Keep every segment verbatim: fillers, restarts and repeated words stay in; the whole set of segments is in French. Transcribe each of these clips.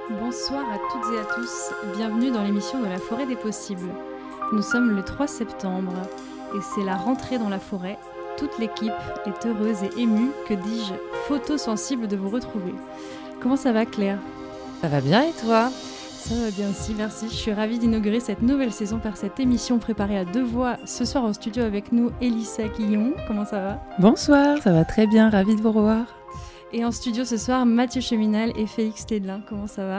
Bonsoir à toutes et à tous, bienvenue dans l'émission de la Forêt des Possibles. Nous sommes le trois septembre et c'est la rentrée dans la forêt. Toute l'équipe est heureuse et émue, que dis-je, photosensible de vous retrouver. Comment ça va Claire ? Ça va bien et toi ? Ça va bien aussi, merci. Je suis ravie d'inaugurer cette nouvelle saison par cette émission préparée à deux voix. Ce soir en studio avec nous, Elissa Quillon. Comment ça va ? Bonsoir, ça va très bien, ravie de vous revoir. Et en studio ce soir, Mathieu Cheminal et Félix Tédelin. Comment ça va ?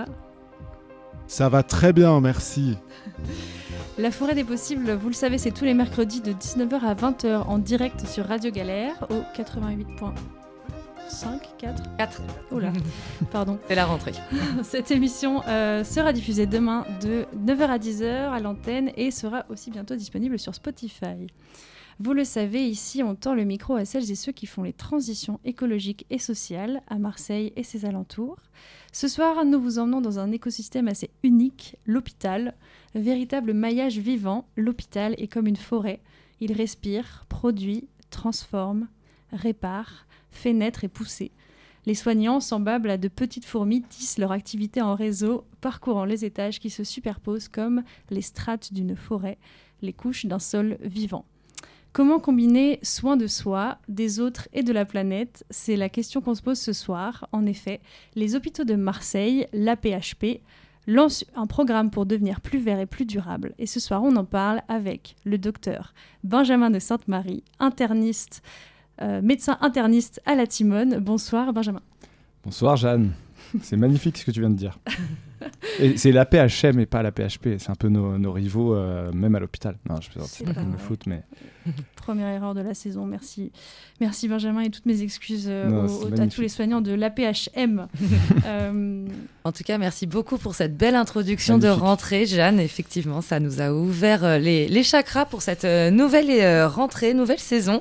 Ça va très bien, merci. La Forêt des Possibles, vous le savez, c'est tous les mercredis de dix-neuf heures à vingt heures en direct sur Radio Galère au quatre-vingt-huit virgule cinq, quatre quatre. Oh là, pardon. C'est la rentrée. Cette émission euh, sera diffusée demain de neuf heures à dix heures à l'antenne et sera aussi bientôt disponible sur Spotify. Vous le savez, ici, on tend le micro à celles et ceux qui font les transitions écologiques et sociales à Marseille et ses alentours. Ce soir, nous vous emmenons dans un écosystème assez unique, l'hôpital. Véritable maillage vivant, l'hôpital est comme une forêt. Il respire, produit, transforme, répare, fait naître et pousser. Les soignants, semblables à de petites fourmis, tissent leur activité en réseau, parcourant les étages qui se superposent comme les strates d'une forêt, les couches d'un sol vivant. Comment combiner soin de soi, des autres et de la planète ? C'est la question qu'on se pose ce soir. En effet, les hôpitaux de Marseille, l'A P H P, lancent un programme pour devenir plus vert et plus durable. Et ce soir, on en parle avec le docteur Benjamin de Sainte-Marie, interniste, euh, médecin interniste à la Timone. Bonsoir Benjamin. Bonsoir Jeanne. C'est magnifique ce que tu viens de dire. Et c'est l'A P H M et pas l'A P H P. C'est un peu nos, nos rivaux, euh, même à l'hôpital. Non, je plaisante, c'est pas comme le foot, mais... Première erreur de la saison, merci. Merci Benjamin et toutes mes excuses euh, non, aux, aux, à tous les soignants de l'A P H M. euh... En tout cas, merci beaucoup pour cette belle introduction magnifique. De rentrée, Jeanne. Effectivement, ça nous a ouvert les, les chakras pour cette nouvelle euh, rentrée, nouvelle saison.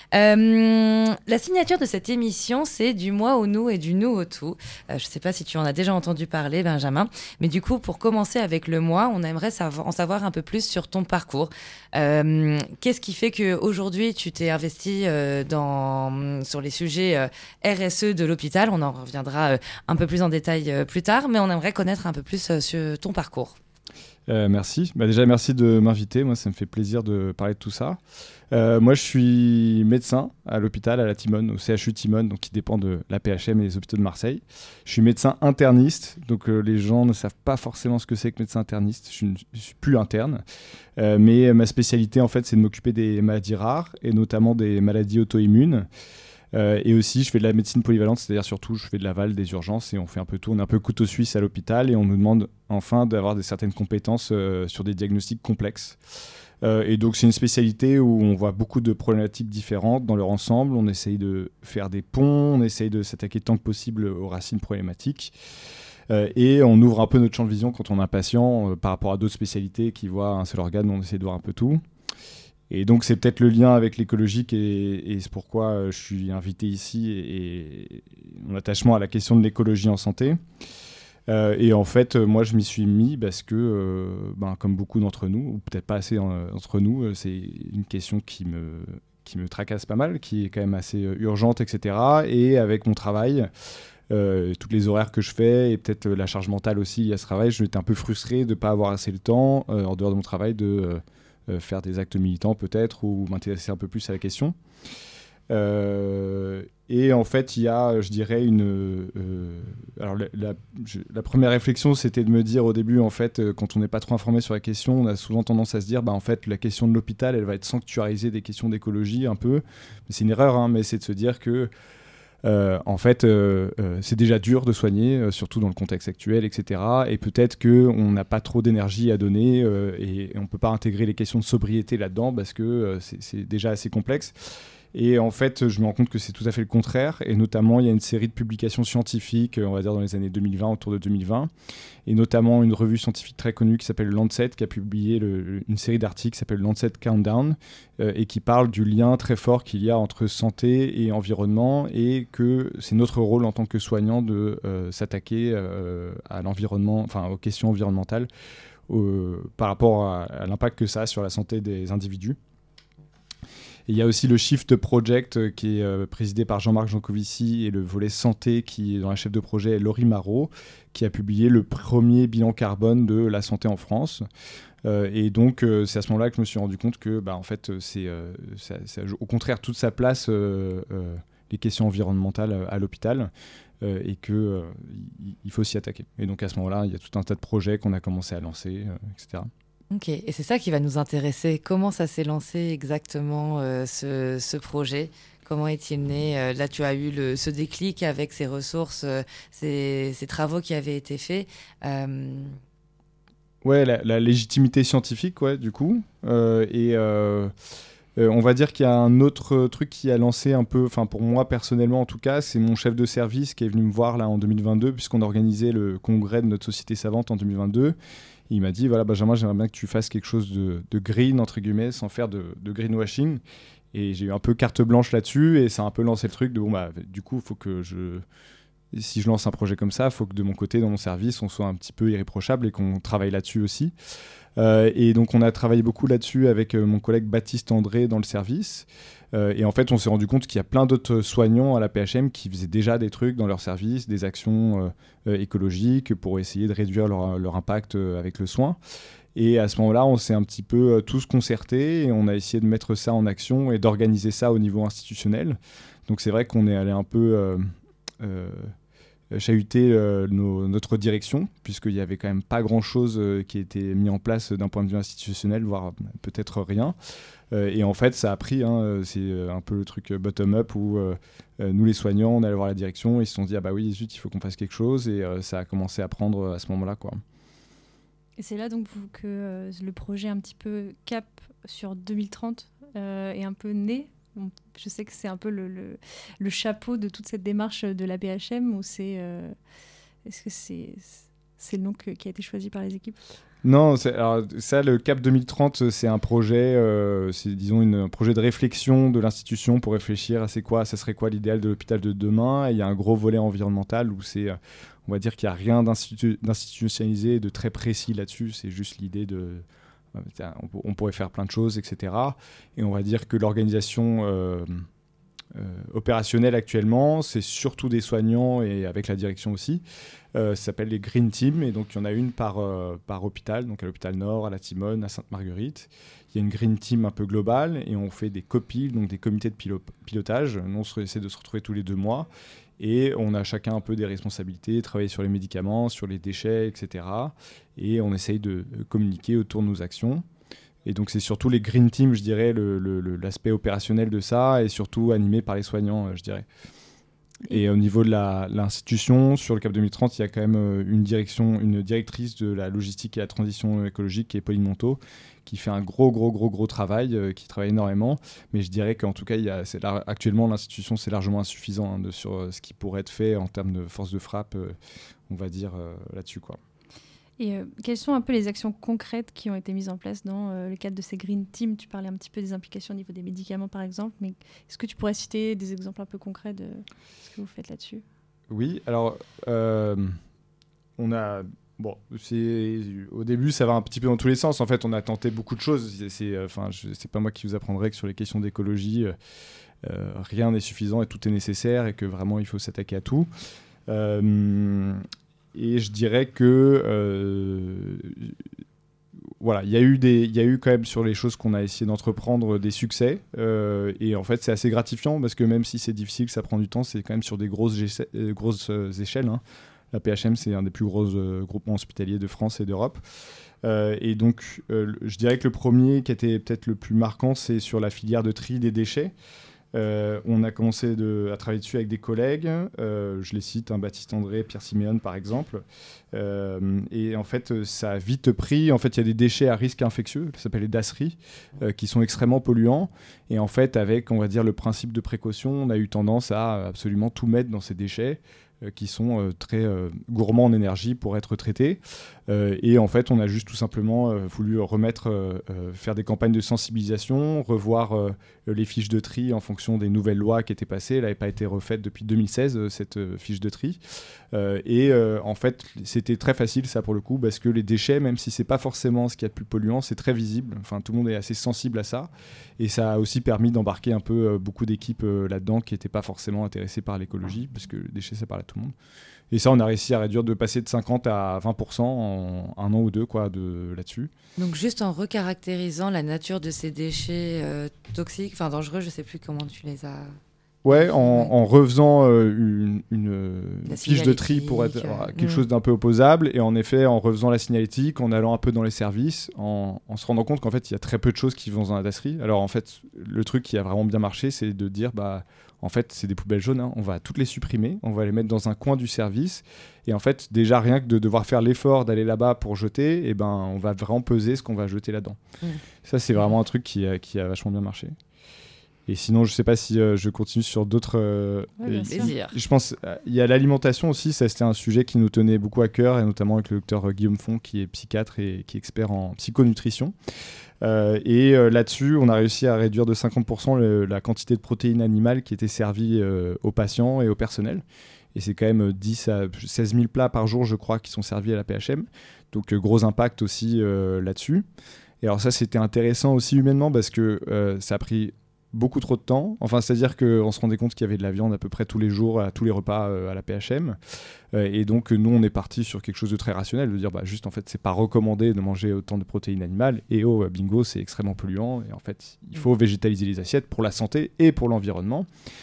Euh, la signature de cette émission, c'est du moi au nous et du nous au tout. Euh, je ne sais pas si tu en as déjà entendu parler, Benjamin, mais du coup, pour commencer avec le moi, on aimerait savoir, en savoir un peu plus sur ton parcours. Euh, qu'est-ce qui fait qu'aujourd'hui, tu t'es investi euh, dans, sur les sujets euh, R S E de l'hôpital ? On en reviendra euh, un peu plus en détail euh, plus tard, mais on aimerait connaître un peu plus euh, sur ton parcours. Euh, merci. Bah déjà, merci de m'inviter. Moi, ça me fait plaisir de parler de tout ça. Euh, moi, je suis médecin à l'hôpital, à la Timone, au C H U Timone, donc qui dépend de l'A P H M et des hôpitaux de Marseille. Je suis médecin interniste, donc euh, les gens ne savent pas forcément ce que c'est que médecin interniste. Je ne suis plus interne, euh, mais ma spécialité, en fait, c'est de m'occuper des maladies rares et notamment des maladies auto-immunes. Euh, et aussi, je fais de la médecine polyvalente, c'est-à-dire surtout, je fais de l'aval, des urgences et on fait un peu tout. On est un peu couteau suisse à l'hôpital et on nous demande enfin d'avoir des certaines compétences euh, sur des diagnostics complexes. Euh, et donc, c'est une spécialité où on voit beaucoup de problématiques différentes dans leur ensemble. On essaye de faire des ponts, on essaye de s'attaquer tant que possible aux racines problématiques. Euh, et on ouvre un peu notre champ de vision quand on a un patient euh, par rapport à d'autres spécialités qui voient un seul organe, on essaie de voir un peu tout. Et donc, c'est peut-être le lien avec l'écologique et, et c'est pourquoi euh, je suis invité ici et, et mon attachement à la question de l'écologie en santé. Euh, et en fait, euh, moi, je m'y suis mis parce que, euh, ben, comme beaucoup d'entre nous, ou peut-être pas assez euh, d'entre nous, euh, c'est une question qui me, qui me tracasse pas mal, qui est quand même assez euh, urgente, et cetera. Et avec mon travail, euh, tous les horaires que je fais et peut-être euh, la charge mentale aussi liée à ce travail, j'étais un peu frustré de ne pas avoir assez le temps, euh, en dehors de mon travail, de... Euh, Euh, faire des actes militants peut-être ou m'intéresser un peu plus à la question. Euh, et en fait, il y a, je dirais, une... Euh, alors, la, la, je, la première réflexion, c'était de me dire au début, en fait, euh, quand on n'est pas trop informé sur la question, on a souvent tendance à se dire, bah, en fait, la question de l'hôpital, elle va être sanctuarisée des questions d'écologie un peu. C'est une erreur, hein, mais c'est de se dire que Euh, en fait, euh, euh, c'est déjà dur de soigner, euh, surtout dans le contexte actuel, et cetera. Et peut-être qu'on n'a pas trop d'énergie à donner euh, et, et on ne peut pas intégrer les questions de sobriété là-dedans parce que euh, c'est, c'est déjà assez complexe. Et en fait, je me rends compte que c'est tout à fait le contraire. Et notamment, il y a une série de publications scientifiques, on va dire dans les années deux mille vingt, autour de deux mille vingt. Et notamment une revue scientifique très connue qui s'appelle Lancet, qui a publié le, une série d'articles qui s'appelle Lancet Countdown, euh, et qui parle du lien très fort qu'il y a entre santé et environnement, et que c'est notre rôle en tant que soignant de euh, s'attaquer euh, à l'environnement, enfin aux questions environnementales, euh, par rapport à, à l'impact que ça a sur la santé des individus. Et il y a aussi le Shift Project euh, qui est euh, présidé par Jean-Marc Jancovici et le volet santé qui est dans la chef de projet Laurie Marot, qui a publié le premier bilan carbone de la santé en France. Euh, et donc, euh, c'est à ce moment-là que je me suis rendu compte que, bah, en fait, c'est, euh, ça, ça a au contraire toute sa place, euh, euh, les questions environnementales à l'hôpital, euh, et qu'il euh, il faut s'y attaquer. Et donc, à ce moment-là, il y a tout un tas de projets qu'on a commencé à lancer, euh, et cetera. Ok, et c'est ça qui va nous intéresser. Comment ça s'est lancé exactement, euh, ce, ce projet ? Comment est-il né ? euh, Là, tu as eu le, ce déclic avec ces ressources, euh, ces, ces travaux qui avaient été faits. Euh... Ouais, la, la légitimité scientifique, ouais, du coup. Euh, et euh, euh, on va dire qu'il y a un autre truc qui a lancé un peu, enfin pour moi personnellement en tout cas, c'est mon chef de service qui est venu me voir là en deux mille vingt-deux, puisqu'on a organisé le congrès de notre société savante en deux mille vingt-deux. Il m'a dit, voilà, Benjamin, j'aimerais bien que tu fasses quelque chose de, de green, entre guillemets, sans faire de, de greenwashing. Et j'ai eu un peu carte blanche là-dessus, et ça a un peu lancé le truc de, bon, bah, du coup, il faut que je... Si je lance un projet comme ça, il faut que de mon côté, dans mon service, on soit un petit peu irréprochable et qu'on travaille là-dessus aussi. Euh, et donc, on a travaillé beaucoup là-dessus avec euh, mon collègue Baptiste André dans le service. Euh, et en fait, on s'est rendu compte qu'il y a plein d'autres soignants à la P H M qui faisaient déjà des trucs dans leur service, des actions euh, euh, écologiques pour essayer de réduire leur, leur impact euh, avec le soin. Et à ce moment-là, on s'est un petit peu euh, tous concertés et on a essayé de mettre ça en action et d'organiser ça au niveau institutionnel. Donc, c'est vrai qu'on est allé un peu... Euh, euh, chahuter euh, nos, notre direction, puisqu'il n'y avait quand même pas grand-chose euh, qui était mis en place d'un point de vue institutionnel, voire peut-être rien. Euh, et en fait, ça a pris, hein, c'est un peu le truc bottom-up où euh, nous, les soignants, on allait voir la direction et ils se sont dit « Ah bah oui, zut, il faut qu'on fasse quelque chose » et euh, ça a commencé à prendre à ce moment-là, quoi. Et c'est là donc vous, que euh, le projet un petit peu cap sur deux mille trente euh, est un peu né. Je sais que c'est un peu le, le, le chapeau de toute cette démarche de la P H M, ou c'est, euh, est-ce que c'est, c'est le nom que, qui a été choisi par les équipes ? Non, c'est, alors, ça, le Cap deux mille trente, c'est un projet, euh, c'est disons une, un projet de réflexion de l'institution pour réfléchir à c'est quoi, ça serait quoi l'idéal de l'hôpital de demain. Et il y a un gros volet environnemental où c'est, on va dire qu'il n'y a rien d'institu- d'institutionnalisé, de très précis là-dessus. C'est juste l'idée de... On pourrait faire plein de choses, et cetera. Et on va dire que l'organisation euh, euh, opérationnelle actuellement, c'est surtout des soignants et avec la direction aussi. Euh, ça s'appelle les Green Teams. Et donc, il y en a une par, euh, par hôpital, donc à l'hôpital Nord, à la Timone, à Sainte-Marguerite. Il y a une Green Team un peu globale et on fait des copiles, donc des comités de pilo- pilotage. Nous, on essaie de se retrouver tous les deux mois. Et on a chacun un peu des responsabilités, travailler sur les médicaments, sur les déchets, et cetera. Et on essaye de communiquer autour de nos actions. Et donc, c'est surtout les Green Teams, je dirais, le, le, l'aspect opérationnel de ça, et surtout animé par les soignants, je dirais. Et au niveau de la, l'institution, sur le Cap deux mille trente, il y a quand même une direction, une directrice de la logistique et la transition écologique qui est Pauline Monteau, qui fait un gros, gros, gros, gros travail, euh, qui travaille énormément. Mais je dirais qu'en tout cas, il y a, c'est là, actuellement, l'institution, c'est largement insuffisant hein, de, sur euh, ce qui pourrait être fait en termes de force de frappe, euh, on va dire, euh, là-dessus, quoi. Et euh, quelles sont un peu les actions concrètes qui ont été mises en place dans euh, le cadre de ces Green Teams ? Tu parlais un petit peu des implications au niveau des médicaments, par exemple, mais est-ce que tu pourrais citer des exemples un peu concrets de ce que vous faites là-dessus ? Oui, alors, euh, on a... Bon, c'est, au début, ça va un petit peu dans tous les sens. En fait, on a tenté beaucoup de choses. C'est, c'est, enfin, je, c'est pas moi qui vous apprendrai que sur les questions d'écologie, euh, rien n'est suffisant et tout est nécessaire et que vraiment, il faut s'attaquer à tout. Euh, et je dirais que... Euh, voilà, il y a eu des, il y a eu quand même sur les choses qu'on a essayé d'entreprendre des succès. Euh, et en fait, c'est assez gratifiant parce que même si c'est difficile, ça prend du temps, c'est quand même sur des grosses, gé- euh, grosses euh, échelles, hein. La P H M, c'est un des plus gros euh, groupements hospitaliers de France et d'Europe. Euh, et donc, euh, je dirais que le premier qui était peut-être le plus marquant, c'est sur la filière de tri des déchets. Euh, on a commencé de, à travailler dessus avec des collègues. Euh, je les cite, hein, Baptiste André, Pierre Siméon, par exemple. Euh, et en fait, ça a vite pris. En fait, il y a des déchets à risque infectieux, ça s'appelle les DASRI, euh, qui sont extrêmement polluants. Et en fait, avec, on va dire, le principe de précaution, on a eu tendance à absolument tout mettre dans ces déchets, qui sont euh, très euh, gourmands en énergie pour être traités. Euh, et en fait, on a juste tout simplement euh, voulu remettre, euh, euh, faire des campagnes de sensibilisation, revoir euh, les fiches de tri en fonction des nouvelles lois qui étaient passées. Elle n'avait pas été refaite depuis deux mille seize, euh, cette euh, fiche de tri. Euh, et euh, en fait, c'était très facile, ça, pour le coup, parce que les déchets, même si c'est pas forcément ce qu'il y a de plus polluant, c'est très visible. Enfin, tout le monde est assez sensible à ça. Et ça a aussi permis d'embarquer un peu euh, beaucoup d'équipes euh, là-dedans qui n'étaient pas forcément intéressées par l'écologie, parce que les déchets, ça parle à tout le monde. Et ça, on a réussi à réduire de passer de cinquante à vingt pour cent en un an ou deux quoi, de, là-dessus. Donc juste en recaractérisant la nature de ces déchets euh, toxiques, enfin dangereux, je ne sais plus comment tu les as... Ouais, en, ouais. en refaisant euh, une, une fiche de tri pour être euh, quelque mmh. chose d'un peu opposable, et en effet en refaisant la signalétique, en allant un peu dans les services, en, en se rendant compte qu'en fait il y a très peu de choses qui vont dans la tasserie. Alors en fait, le truc qui a vraiment bien marché, c'est de dire bah en fait c'est des poubelles jaunes, hein, on va toutes les supprimer, on va les mettre dans un coin du service, et en fait déjà rien que de devoir faire l'effort d'aller là-bas pour jeter, et ben on va vraiment peser ce qu'on va jeter là-dedans. Mmh. Ça c'est vraiment un truc qui a, qui a vachement bien marché. Et sinon, je ne sais pas si euh, je continue sur d'autres... Euh, ouais, plaisir. Je pense qu'il euh, y a l'alimentation aussi, ça c'était un sujet qui nous tenait beaucoup à cœur, et notamment avec le docteur Guillaume Font, qui est psychiatre et qui est expert en psychonutrition. Euh, et euh, là-dessus, on a réussi à réduire de cinquante pour cent le, la quantité de protéines animales qui étaient servies euh, aux patients et au personnel. Et c'est quand même dix à seize mille plats par jour, je crois, qui sont servis à la P H M. Donc euh, gros impact aussi euh, là-dessus. Et alors ça, c'était intéressant aussi humainement, parce que euh, ça a pris... beaucoup trop de temps, enfin c'est-à-dire qu'on se rendait compte qu'il y avait de la viande à peu près tous les jours, à tous les repas euh, à la P H M, euh, et donc nous on est parti sur quelque chose de très rationnel, de dire bah juste en fait c'est pas recommandé de manger autant de protéines animales, et oh bingo c'est extrêmement polluant, et en fait il faut végétaliser les assiettes pour la santé et pour l'environnement.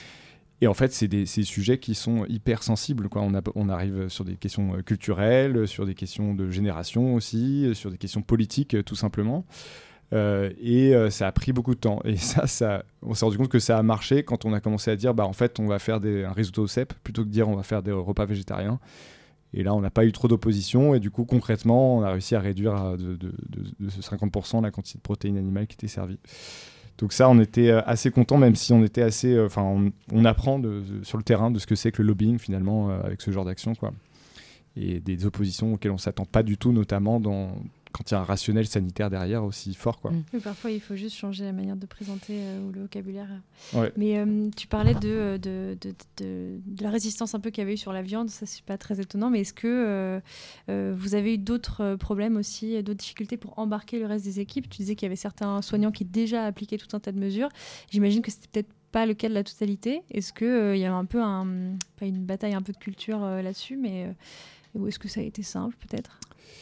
Et en fait c'est des, c'est des sujets qui sont hyper sensibles, quoi. On, a, on arrive sur des questions culturelles, sur des questions de génération aussi, sur des questions politiques tout simplement. Euh, et euh, ça a pris beaucoup de temps, et ça, ça, on s'est rendu compte que ça a marché quand on a commencé à dire bah, en fait on va faire des, un risotto au cèpe plutôt que de dire on va faire des repas végétariens, et là on n'a pas eu trop d'opposition, et du coup concrètement on a réussi à réduire de, de, de, de ce cinquante pour cent la quantité de protéines animales qui était servie. Donc ça on était assez contents, même si on était assez enfin on, on apprend de, de, sur le terrain de ce que c'est que le lobbying finalement euh, avec ce genre d'action, quoi, et des oppositions auxquelles on s'attend pas du tout, notamment dans quand il y a un rationnel sanitaire derrière aussi fort, quoi. Mmh. Oui, parfois, il faut juste changer la manière de présenter euh, ou le vocabulaire. Ouais. Mais euh, tu parlais de, de, de, de, de la résistance un peu qu'il y avait eu sur la viande. Ça, c'est pas très étonnant. Mais est-ce que euh, euh, vous avez eu d'autres problèmes aussi, d'autres difficultés pour embarquer le reste des équipes ? Tu disais qu'il y avait certains soignants qui déjà appliquaient tout un tas de mesures. J'imagine que c'était peut-être pas le cas de la totalité. Est-ce qu'il euh, y a un peu un, pas une bataille un peu de culture euh, là-dessus, mais euh, ou est-ce que ça a été simple, peut-être ?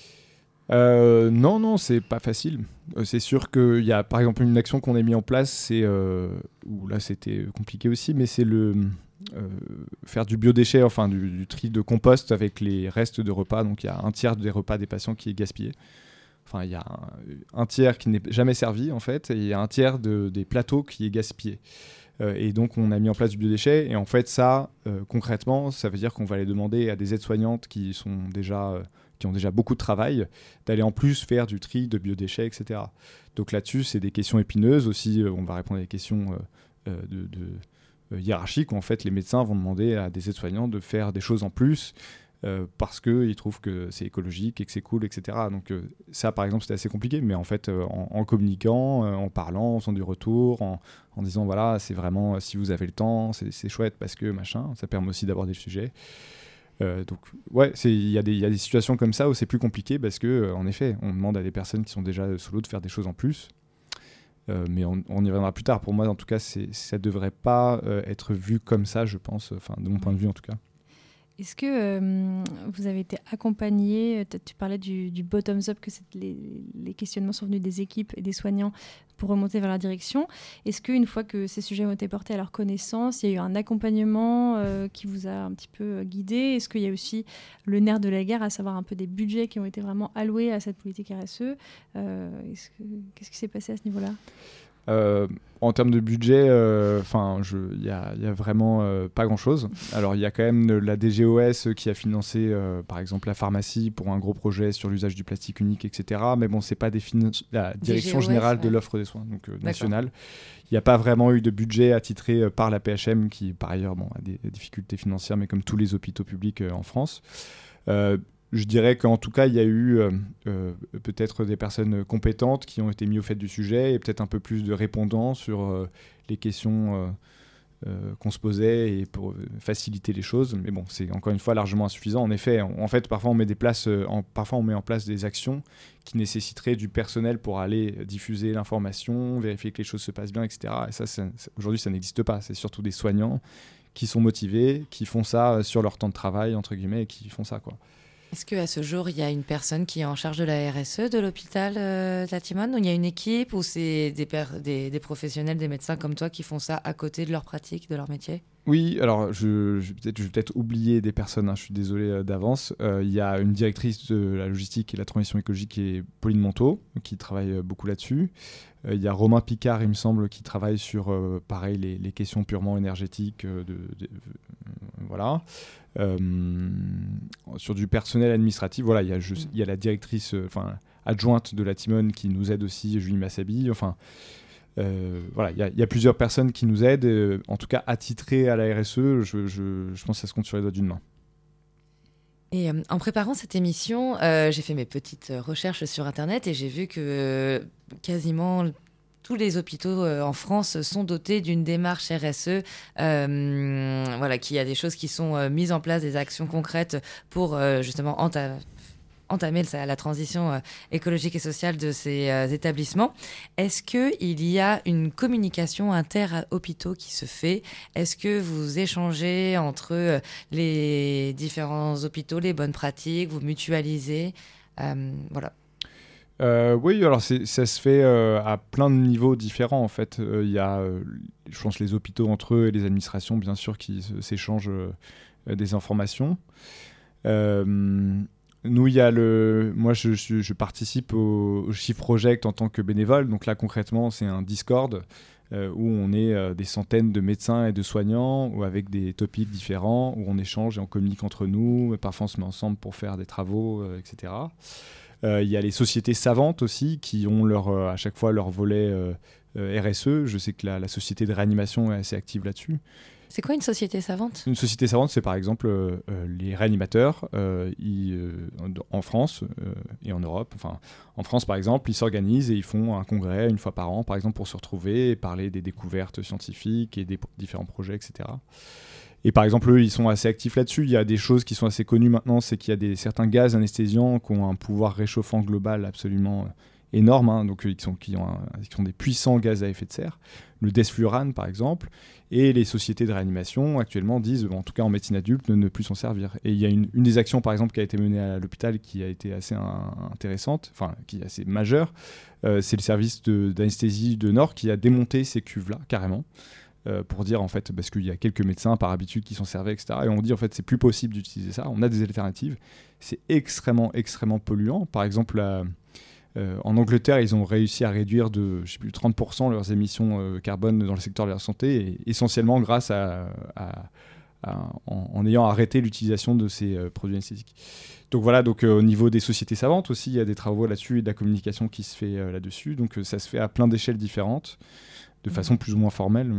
Euh, non, non, c'est pas facile. Euh, c'est sûr qu'il y a par exemple une action qu'on a mis en place, c'est euh, où là c'était compliqué aussi, mais c'est le euh, faire du biodéchet, enfin du, du tri de compost avec les restes de repas. Donc il y a un tiers des repas des patients qui est gaspillé. Enfin, il y a un, un tiers qui n'est jamais servi en fait, et il y a un tiers de, des plateaux qui est gaspillé. Euh, et donc on a mis en place du biodéchet, et en fait ça, euh, concrètement, ça veut dire qu'on va aller demander à des aides-soignantes qui sont déjà euh, qui ont déjà beaucoup de travail, d'aller en plus faire du tri de biodéchets, et cetera. Donc là-dessus, c'est des questions épineuses aussi. Euh, on va répondre à des questions euh, de, de, euh, hiérarchiques, où en fait les médecins vont demander à des aides-soignants de faire des choses en plus euh, parce qu'ils trouvent que c'est écologique et que c'est cool, et cetera. Donc euh, ça, par exemple, c'était assez compliqué, mais en fait, euh, en, en communiquant, euh, en parlant, en faisant du retour, en, en disant voilà, c'est vraiment, si vous avez le temps, c'est, c'est chouette parce que machin, ça permet aussi d'aborder le sujet. Euh, donc ouais, il y, y a des situations comme ça où c'est plus compliqué, parce que euh, en effet on demande à des personnes qui sont déjà sous l'eau de faire des choses en plus, euh, mais on, on y reviendra plus tard. Pour moi en tout cas c'est, ça devrait pas euh, être vu comme ça, je pense, enfin de mon point de vue en tout cas. Est-ce que euh, vous avez été accompagné, tu parlais du, du bottoms-up, que c'est les, les questionnements sont venus des équipes et des soignants pour remonter vers la direction. Est-ce qu'une fois que ces sujets ont été portés à leur connaissance, il y a eu un accompagnement euh, qui vous a un petit peu guidé ? Est-ce qu'il y a aussi le nerf de la guerre, à savoir un peu des budgets qui ont été vraiment alloués à cette politique R S E ? euh, est-ce que, Qu'est-ce qui s'est passé à ce niveau-là ? Euh, en termes de budget, enfin, euh, il y a, y a vraiment euh, pas grand-chose. Alors, il y a quand même la D G O S qui a financé, euh, par exemple, la pharmacie pour un gros projet sur l'usage du plastique unique, et cetera. Mais bon, c'est pas des finan- la Direction D G O S, générale ouais. de l'offre des soins, donc euh, nationale. Il n'y a pas vraiment eu de budget attitré euh, par la P H M, qui, par ailleurs, bon, a des, des difficultés financières, mais comme tous les hôpitaux publics euh, en France. Euh, je dirais qu'en tout cas, il y a eu euh, euh, peut-être des personnes compétentes qui ont été mises au fait du sujet et peut-être un peu plus de répondants sur euh, les questions euh, euh, qu'on se posait et pour faciliter les choses. Mais bon, c'est encore une fois largement insuffisant. En effet, en, en fait, parfois on met des places, euh, en, parfois on met en place des actions qui nécessiteraient du personnel pour aller diffuser l'information, vérifier que les choses se passent bien, et cetera. Et ça, ça, ça aujourd'hui, ça n'existe pas. C'est surtout des soignants qui sont motivés, qui font ça sur leur temps de travail, entre guillemets, et qui font ça, quoi. Est-ce qu'à ce jour, il y a une personne qui est en charge de la R S E de l'hôpital euh, de la Timone, ou il y a une équipe, ou c'est des, per- des, des professionnels, des médecins comme toi qui font ça à côté de leur pratique, de leur métier ? Oui, alors je, je, peut-être, je vais peut-être oublier des personnes, hein, je suis désolé euh, d'avance. Euh, il y a une directrice de la logistique et de la transition écologique qui est Pauline Monteau, qui travaille euh, beaucoup là-dessus. Euh, il y a Romain Picard, il me semble, qui travaille sur, euh, pareil, les, les questions purement énergétiques. Euh, de, de, euh, voilà. Euh, sur du personnel administratif, voilà, il y a, je, il y a la directrice euh, adjointe de la Timone qui nous aide aussi, Julie Massabi. Enfin, euh, voilà, il y, y a plusieurs personnes qui nous aident. Euh, en tout cas, attitrées à la R S E, je, je, je pense que ça se compte sur les doigts d'une main. Et euh, en préparant cette émission, euh, j'ai fait mes petites recherches sur Internet et j'ai vu que euh, quasiment tous les hôpitaux euh, en France sont dotés d'une démarche R S E, euh, voilà, qu'il y a des choses qui sont euh, mises en place, des actions concrètes pour euh, justement enta- entamer la, la transition euh, écologique et sociale de ces euh, établissements. Est-ce qu'il y a une communication inter-hôpitaux qui se fait ? Est-ce que vous échangez entre euh, les différents hôpitaux les bonnes pratiques, vous mutualisez ? euh, Voilà. Euh, oui, alors c'est, ça se fait euh, à plein de niveaux différents en fait. Il euh, y a, euh, je pense, les hôpitaux entre eux et les administrations, bien sûr, qui s'échangent euh, des informations. Euh, nous, il y a le, moi, je, je, je participe au, au Shift Project en tant que bénévole. Donc là, concrètement, c'est un Discord euh, où on est euh, des centaines de médecins et de soignants, ou avec des topics différents, où on échange et on communique entre nous. Et parfois, on se met ensemble pour faire des travaux, euh, et cetera. Il euh, y a les sociétés savantes aussi qui ont leur, euh, à chaque fois leur volet euh, euh, R S E. Je sais que la, la société de réanimation est assez active là-dessus. C'est quoi une société savante ? Une société savante, c'est par exemple euh, euh, les réanimateurs euh, ils, euh, en France euh, et en Europe. Enfin, en France, par exemple, ils s'organisent et ils font un congrès une fois par an, par exemple, pour se retrouver et parler des découvertes scientifiques et des p- différents projets, et cetera. Et par exemple, eux, ils sont assez actifs là-dessus. Il y a des choses qui sont assez connues maintenant, c'est qu'il y a des, certains gaz anesthésiants qui ont un pouvoir réchauffant global absolument énorme, hein, donc euh, qui, sont, qui, ont un, qui sont des puissants gaz à effet de serre. Le desflurane, par exemple. Et les sociétés de réanimation, actuellement, disent, bon, en tout cas en médecine adulte, ne, ne plus s'en servir. Et il y a une, une des actions, par exemple, qui a été menée à l'hôpital, qui a été assez un, intéressante, enfin, qui est assez majeure. Euh, c'est le service de, d'anesthésie de Nord qui a démonté ces cuves-là, carrément. Euh, pour dire en fait, parce qu'il y a quelques médecins par habitude qui s'en servaient, et cetera. Et on dit en fait c'est plus possible d'utiliser ça, on a des alternatives. C'est extrêmement, extrêmement polluant. Par exemple, la, euh, en Angleterre, ils ont réussi à réduire de je sais plus, trente pour cent leurs émissions euh, carbone dans le secteur de la santé, et essentiellement grâce à, à, à en, en ayant arrêté l'utilisation de ces euh, produits anesthésiques. Donc voilà, donc, euh, au niveau des sociétés savantes aussi, il y a des travaux là-dessus et de la communication qui se fait euh, là-dessus. Donc euh, ça se fait à plein d'échelles différentes, de mmh. façon plus ou moins formelle.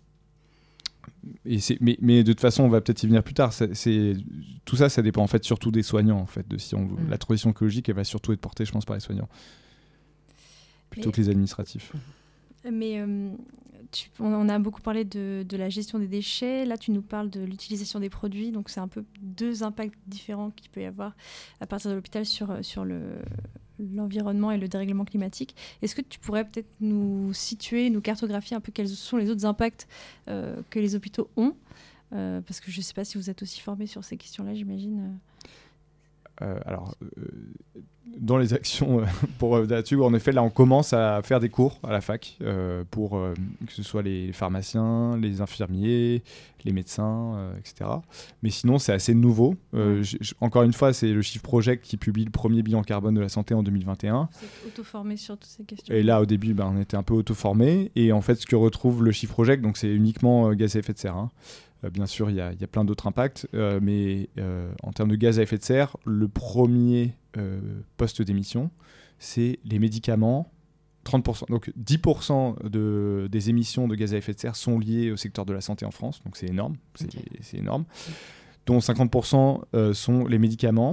Et c'est, mais, mais de toute façon, on va peut-être y venir plus tard. C'est, c'est, tout ça, ça dépend en fait surtout des soignants. En fait, de si on, mmh. La transition écologique, elle va surtout être portée, je pense, par les soignants, plutôt mais, que les administratifs. Mais euh, tu, on, on a beaucoup parlé de, de la gestion des déchets. Là, tu nous parles de l'utilisation des produits. Donc, c'est un peu deux impacts différents qu'il peut y avoir à partir de l'hôpital sur, sur le... l'environnement et le dérèglement climatique. Est-ce que tu pourrais peut-être nous situer, nous cartographier un peu quels sont les autres impacts euh, que les hôpitaux ont euh, parce que je ne sais pas si vous êtes aussi formé sur ces questions-là, j'imagine. Euh, alors, euh, dans les actions euh, pour là-dessus, en effet, là, on commence à faire des cours à la fac euh, pour euh, que ce soit les pharmaciens, les infirmiers, les médecins, euh, et cetera. Mais sinon, c'est assez nouveau. Euh, j- j- encore une fois, c'est le Shift Project qui publie le premier bilan carbone de la santé en deux mille vingt et un. Vous êtes auto-formé sur toutes ces questions. Et là, au début, ben, on était un peu auto-formé. Et en fait, ce que retrouve le Shift Project, donc c'est uniquement euh, gaz à effet de serre. Hein. Euh, bien sûr, il y, y a plein d'autres impacts, euh, mais euh, en termes de gaz à effet de serre, le premier euh, poste d'émission, c'est les médicaments, trente pour cent. Donc dix pour cent de, des émissions de gaz à effet de serre sont liées au secteur de la santé en France, donc c'est énorme, c'est, okay. c'est énorme. Dont cinquante pour cent euh, sont les médicaments,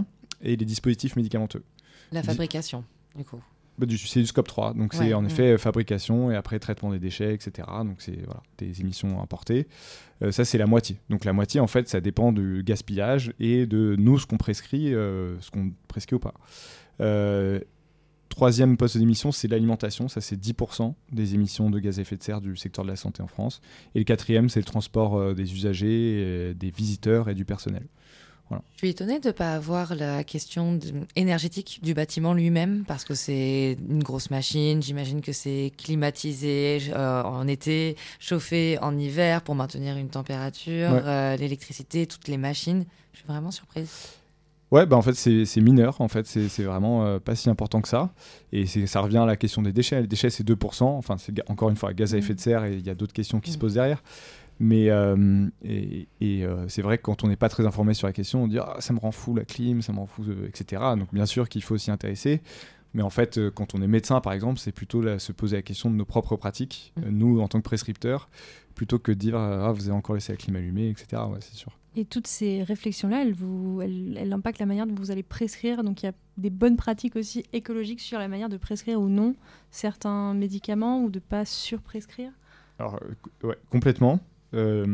et les dispositifs médicamenteux. La fabrication, du coup. Bah, du, c'est du scope trois, donc c'est ouais, en ouais. effet fabrication et après traitement des déchets, et cetera. Donc c'est voilà, des émissions importées. Euh, ça, c'est la moitié. Donc la moitié, en fait, ça dépend du gaspillage et de nous, ce qu'on prescrit, euh, ce qu'on prescrit ou pas. Euh, troisième poste d'émission, c'est l'alimentation. Ça, c'est dix pour cent des émissions de gaz à effet de serre du secteur de la santé en France. Et le quatrième, c'est le transport euh, des usagers, euh, des visiteurs et du personnel. Voilà. Je suis étonnée de ne pas avoir la question de- énergétique du bâtiment lui-même, parce que c'est une grosse machine. J'imagine que c'est climatisé euh, en été, chauffé en hiver pour maintenir une température, Ouais. euh, l'électricité, toutes les machines. Je suis vraiment surprise. Ouais, bah en fait, c'est, c'est mineur. En fait, c'est, c'est vraiment euh, pas si important que ça. Et c'est, ça revient à la question des déchets. Les déchets, c'est deux pour cent. Enfin, c'est ga- encore une fois gaz à effet de serre et il y a d'autres questions qui Mmh. se posent derrière. Mais euh, et, et, euh, c'est vrai que quand on n'est pas très informé sur la question, on dit ah, ça me rend fou la clim, ça me rend fou, euh, et cetera. Donc bien sûr qu'il faut s'y intéresser. Mais en fait, euh, quand on est médecin, par exemple, c'est plutôt là, se poser la question de nos propres pratiques, Mmh. euh, nous en tant que prescripteurs, plutôt que de dire ah, vous avez encore laissé la clim allumée, et cetera. Ouais, c'est sûr. Et toutes ces réflexions-là, elles, vous, elles, elles impactent la manière dont vous allez prescrire. Donc il y a des bonnes pratiques aussi écologiques sur la manière de prescrire ou non certains médicaments ou de ne pas surprescrire. Alors, euh, ouais, complètement. Euh,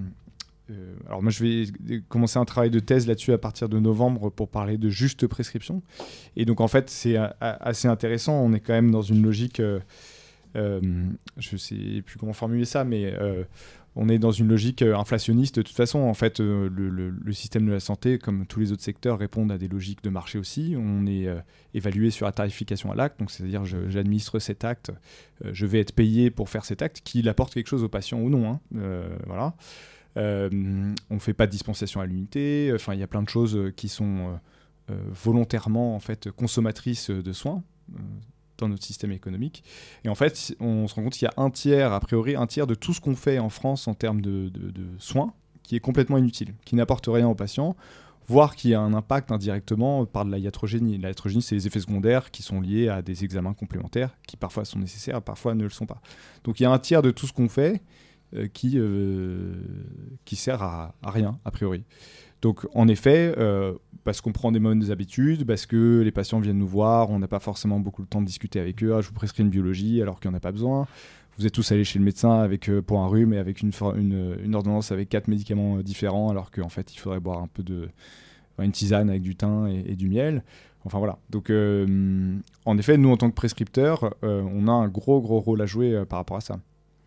euh, alors moi, je vais commencer un travail de thèse là-dessus à partir de novembre pour parler de juste prescription. Et donc, en fait, c'est a- a- assez intéressant. On est quand même dans une logique... Euh, euh, je ne sais plus comment formuler ça, mais... Euh, on est dans une logique euh, inflationniste. De toute façon, en fait, euh, le, le, le système de la santé, comme tous les autres secteurs, répondent à des logiques de marché aussi. On est euh, évalué sur la tarification à l'acte, donc c'est-à-dire je, j'administre cet acte, euh, je vais être payé pour faire cet acte, qu'il apporte quelque chose au patient ou non. Hein. Euh, voilà. Euh, on ne fait pas de dispensation à l'unité. Enfin, il y a plein de choses qui sont euh, euh, volontairement en fait consommatrices de soins. Euh, dans notre système économique. Et en fait, on se rend compte qu'il y a un tiers, a priori, un tiers de tout ce qu'on fait en France en termes de, de, de soins qui est complètement inutile, qui n'apporte rien aux patients, voire qui a un impact indirectement par de la iatrogénie. La iatrogénie, c'est les effets secondaires qui sont liés à des examens complémentaires qui parfois sont nécessaires, parfois ne le sont pas. Donc il y a un tiers de tout ce qu'on fait euh, qui, euh, qui sert à, à rien, a priori. Donc, en effet, euh, parce qu'on prend des mauvaises habitudes, parce que les patients viennent nous voir, on n'a pas forcément beaucoup de temps de discuter avec eux. Ah, je vous prescris une biologie alors qu'il n'y en a pas besoin. Vous êtes tous allés chez le médecin avec, euh, pour un rhume et avec une, for- une, une ordonnance avec quatre médicaments euh, différents, alors qu'en fait, il faudrait boire un peu de... une tisane avec du thym et, et du miel. Enfin, voilà. Donc, euh, en effet, nous, en tant que prescripteurs, euh, on a un gros, gros rôle à jouer euh, par rapport à ça.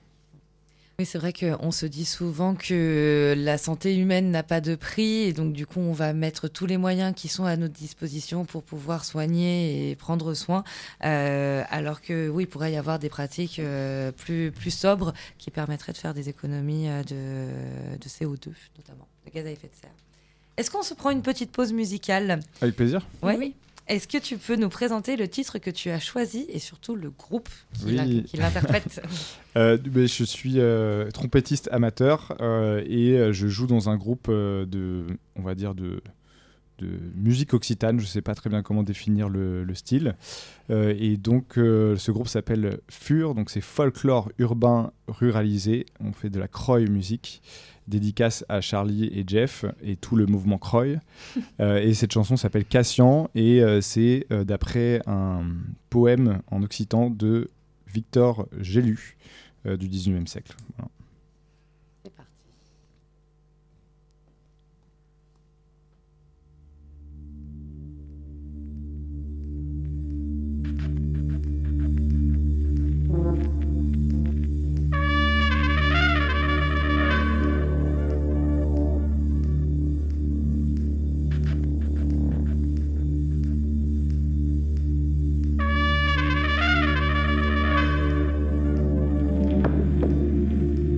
Oui, c'est vrai qu'on se dit souvent que la santé humaine n'a pas de prix et donc du coup on va mettre tous les moyens qui sont à notre disposition pour pouvoir soigner et prendre soin, euh, alors que oui, il pourrait y avoir des pratiques euh, plus, plus sobres qui permettraient de faire des économies euh, de, de C O deux notamment, de gaz à effet de serre. Est-ce qu'on se prend une petite pause musicale ? Avec plaisir. Ouais. Oui. Est-ce que tu peux nous présenter le titre que tu as choisi et surtout le groupe qui, Oui. l'a- qui l'interprète ? Euh, ben, je suis euh, trompettiste amateur euh, et euh, je joue dans un groupe euh, de, on va dire de, de musique occitane. Je ne sais pas très bien comment définir le, le style. Euh, et donc, euh, ce groupe s'appelle F U R, donc c'est folklore urbain ruralisé. On fait de la Croy musique. Dédicace à Charlie et Jeff et tout le mouvement Croy. Euh, et cette chanson s'appelle Cassian et euh, c'est euh, d'après un poème en occitan de Victor Gélu euh, du dix-neuvième siècle. Voilà. C'est parti. Thank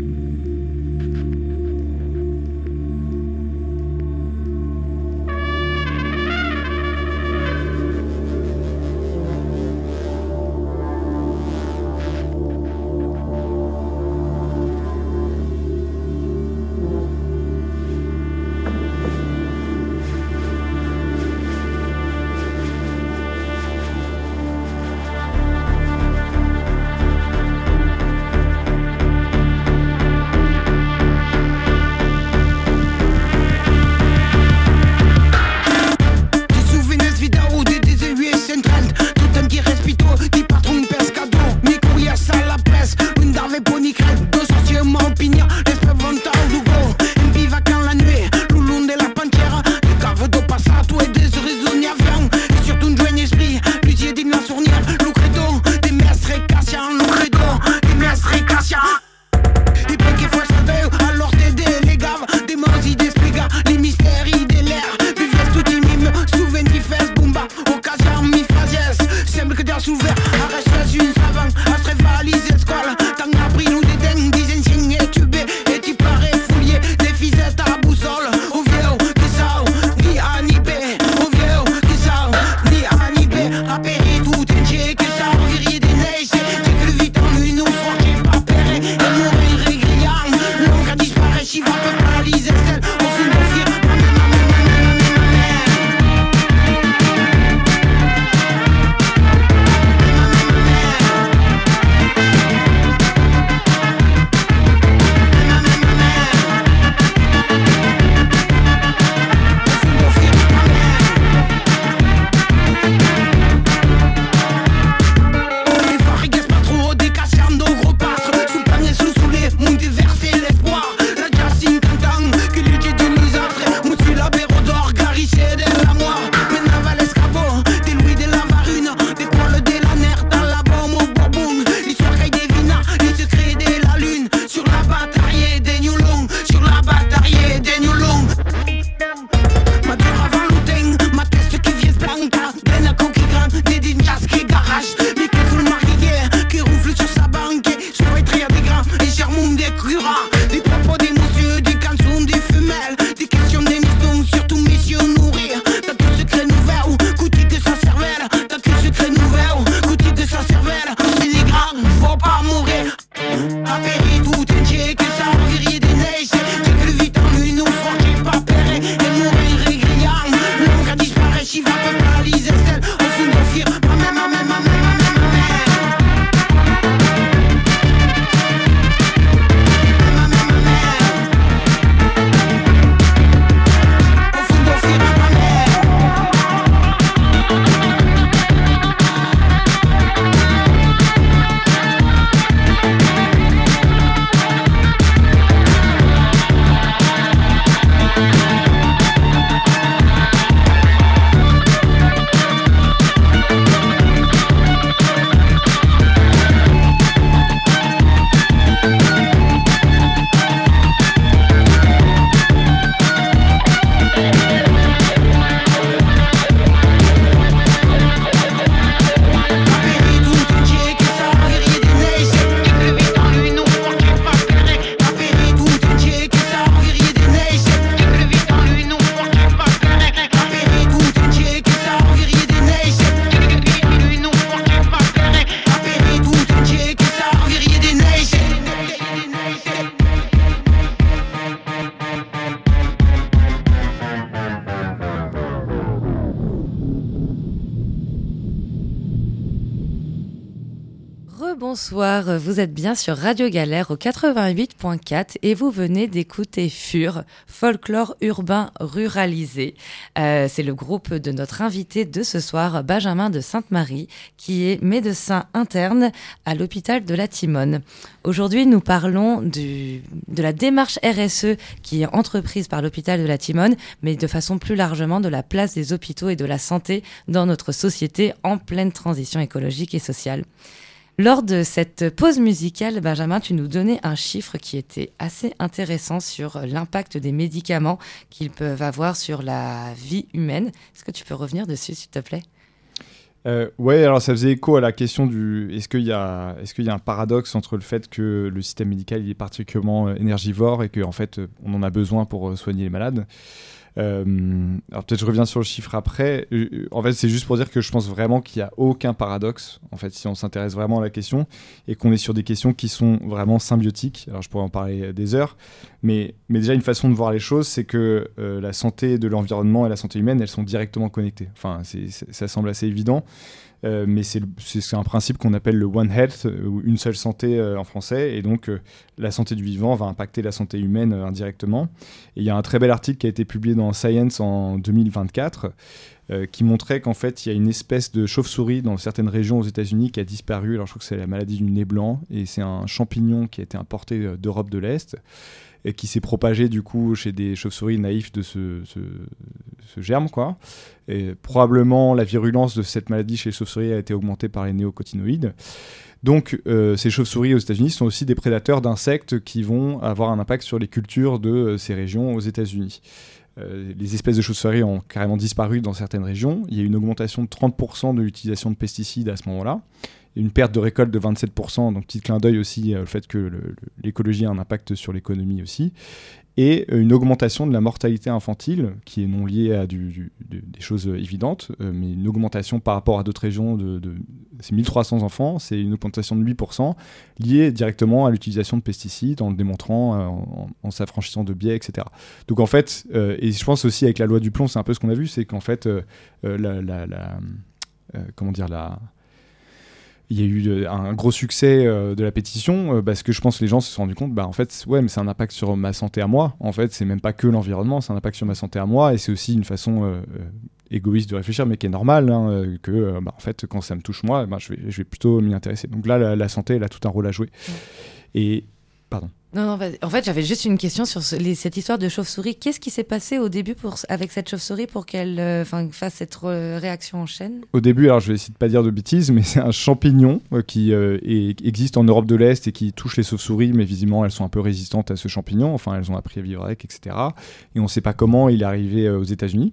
Rebonsoir, vous êtes bien sur Radio Galère au quatre-vingt-huit point quatre et vous venez d'écouter F U R, Folklore urbain ruralisé. Euh, c'est le groupe de notre invité de ce soir, Benjamin de Sainte-Marie, qui est médecin interne à l'hôpital de la Timone. Aujourd'hui, nous parlons du, de la démarche R S E qui est entreprise par l'hôpital de la Timone, mais de façon plus largement de la place des hôpitaux et de la santé dans notre société en pleine transition écologique et sociale. Lors de cette pause musicale, Benjamin, tu nous donnais un chiffre qui était assez intéressant sur l'impact des médicaments qu'ils peuvent avoir sur la vie humaine. Est-ce que tu peux revenir dessus, s'il te plaît ? Euh, ouais, alors ça faisait écho à la question du est-ce qu'il y a est-ce qu'il y a un paradoxe entre le fait que le système médical il est particulièrement énergivore et qu'en fait on en a besoin pour soigner les malades. Euh, alors peut-être je reviens sur le chiffre après. Euh, en fait, c'est juste pour dire que je pense vraiment qu'il n'y a aucun paradoxe. En fait, si on s'intéresse vraiment à la question et qu'on est sur des questions qui sont vraiment symbiotiques. Alors je pourrais en parler des heures, mais mais déjà une façon de voir les choses, c'est que euh, la santé de l'environnement et la santé humaine, elles sont directement connectées. Enfin, c'est, c'est, ça semble assez évident. Euh, mais c'est, c'est, c'est un principe qu'on appelle le One Health, ou une seule santé euh, en français, et donc euh, la santé du vivant va impacter la santé humaine euh, indirectement. Et il y a un très bel article qui a été publié dans Science en deux mille vingt-quatre euh, qui montrait qu'en fait il y a une espèce de chauve-souris dans certaines régions aux États-Unis qui a disparu. Alors je crois que c'est la maladie du nez blanc, et c'est un champignon qui a été importé euh, d'Europe de l'Est et qui s'est propagé du coup chez des chauves-souris naïfs de ce, ce, ce germe, quoi. Et probablement la virulence de cette maladie chez les chauves-souris a été augmentée par les néocotinoïdes. Donc euh, ces chauves-souris aux États-Unis sont aussi des prédateurs d'insectes qui vont avoir un impact sur les cultures de euh, ces régions aux États-Unis. Euh, les espèces de chauves-souris ont carrément disparu dans certaines régions. Il y a eu une augmentation de trente pour cent de l'utilisation de pesticides à ce moment-là. Une perte de récolte de vingt-sept pour cent, donc petit clin d'œil aussi euh, le fait que le, le, l'écologie a un impact sur l'économie aussi, et euh, une augmentation de la mortalité infantile, qui est non liée à du, du, de, des choses évidentes, euh, mais une augmentation par rapport à d'autres régions, de, de, c'est mille trois cents enfants, c'est une augmentation de huit pour cent, liée directement à l'utilisation de pesticides, en le démontrant, euh, en, en s'affranchissant de biais, et cetera. Donc en fait, euh, et je pense aussi avec la loi du plomb, c'est un peu ce qu'on a vu, c'est qu'en fait, euh, euh, la, la, la euh, comment dire, la... Il y a eu un gros succès euh, de la pétition euh, parce que je pense que les gens se sont rendus compte, bah en fait, ouais, mais c'est un impact sur ma santé à moi. En fait, c'est même pas que l'environnement, c'est un impact sur ma santé à moi, et c'est aussi une façon euh, égoïste de réfléchir, mais qui est normale, hein, que euh, bah, en fait, quand ça me touche moi, bah, je vais, je vais plutôt m'y intéresser. Donc là, la, la santé, elle a tout un rôle à jouer. Ouais. Et pardon. Non, non, en fait, j'avais juste une question sur ce, les, cette histoire de chauve-souris. Qu'est-ce qui s'est passé au début pour, avec cette chauve-souris pour qu'elle euh, fasse cette re- réaction en chaîne ? Au début, alors je vais essayer de pas dire de bêtises, mais c'est un champignon euh, qui euh, est, existe en Europe de l'Est et qui touche les chauves-souris, mais visiblement elles sont un peu résistantes à ce champignon. Enfin, elles ont appris à vivre avec, et cetera. Et on ne sait pas comment il est arrivé euh, aux États-Unis.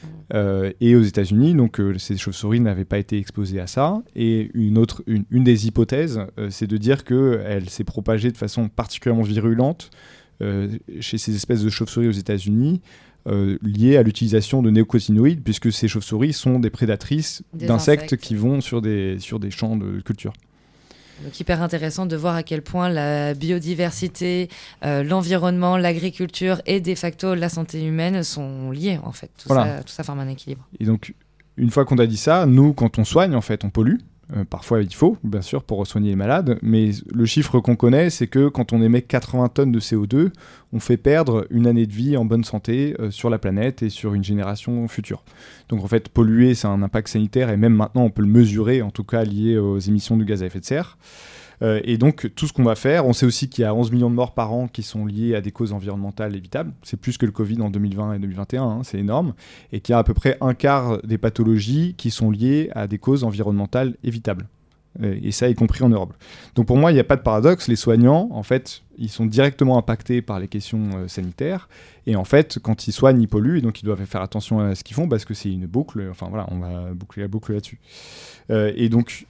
Euh, et aux États-Unis, donc euh, ces chauves-souris n'avaient pas été exposées à ça. Et une autre, une, une des hypothèses, euh, c'est de dire que elle s'est propagée de façon particulièrement virulente euh, chez ces espèces de chauves-souris aux États-Unis, euh, liées à l'utilisation de néocotinoïdes, puisque ces chauves-souris sont des prédatrices des d'insectes insectes. Qui vont sur des sur des champs de culture. Donc hyper intéressant de voir à quel point la biodiversité, euh, l'environnement, l'agriculture et de facto la santé humaine sont liés en fait. Tout, voilà. ça, tout ça forme un équilibre. Et donc une fois qu'on a dit ça, nous quand on soigne en fait on pollue. Euh, parfois il faut bien sûr pour soigner les malades, mais le chiffre qu'on connaît c'est que quand on émet quatre-vingts tonnes de C O deux, on fait perdre une année de vie en bonne santé euh, sur la planète et sur une génération future. Donc en fait polluer c'est un impact sanitaire et même maintenant on peut le mesurer, en tout cas lié aux émissions de gaz à effet de serre. Euh, et donc tout ce qu'on va faire, on sait aussi qu'il y a onze millions de morts par an qui sont liées à des causes environnementales évitables, c'est plus que le Covid en deux mille vingt et deux mille vingt et un, hein, c'est énorme, et qu'il y a à peu près un quart des pathologies qui sont liées à des causes environnementales évitables, et ça y compris en Europe. Donc pour moi il n'y a pas de paradoxe, les soignants en fait ils sont directement impactés par les questions euh, sanitaires, et en fait quand ils soignent ils polluent, et donc ils doivent faire attention à ce qu'ils font parce que c'est une boucle, enfin voilà on va boucler la boucle là-dessus. Euh, et donc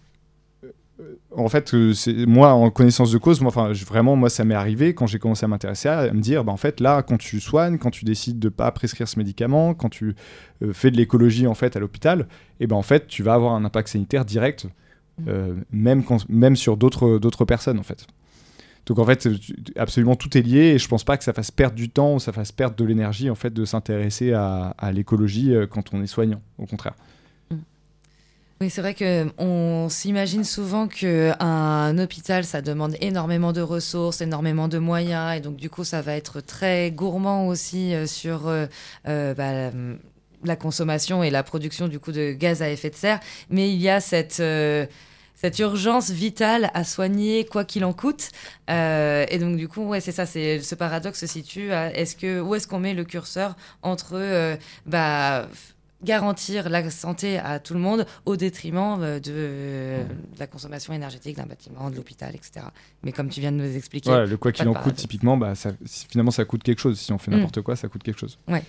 en fait, euh, c'est, moi, en connaissance de cause, moi, enfin, je, vraiment, moi, ça m'est arrivé quand j'ai commencé à m'intéresser à, à me dire, bah, en fait, là, quand tu soignes, quand tu décides de pas prescrire ce médicament, quand tu euh, fais de l'écologie en fait à l'hôpital, et ben en fait, tu vas avoir un impact sanitaire direct, euh, même quand, même sur d'autres d'autres personnes en fait. Donc en fait, absolument tout est lié, et je pense pas que ça fasse perdre du temps ou ça fasse perdre de l'énergie en fait de s'intéresser à, à l'écologie quand on est soignant, au contraire. Oui, c'est vrai qu'on s'imagine souvent qu'un hôpital, ça demande énormément de ressources, énormément de moyens, et donc du coup, ça va être très gourmand aussi euh, sur euh, euh, bah, la consommation et la production du coup de gaz à effet de serre. Mais il y a cette... Euh, cette urgence vitale à soigner quoi qu'il en coûte. Euh, et donc, du coup, ouais, c'est ça, c'est, ce paradoxe se situe à est-ce que, où est-ce qu'on met le curseur entre euh, bah, garantir la santé à tout le monde au détriment de, de la consommation énergétique d'un bâtiment, de l'hôpital, et cetera. Mais comme tu viens de nous expliquer... Ouais, le quoi qu'il en coûte, typiquement, bah, ça, finalement, ça coûte quelque chose. Si on fait n'importe mmh. quoi, ça coûte quelque chose. Ouais.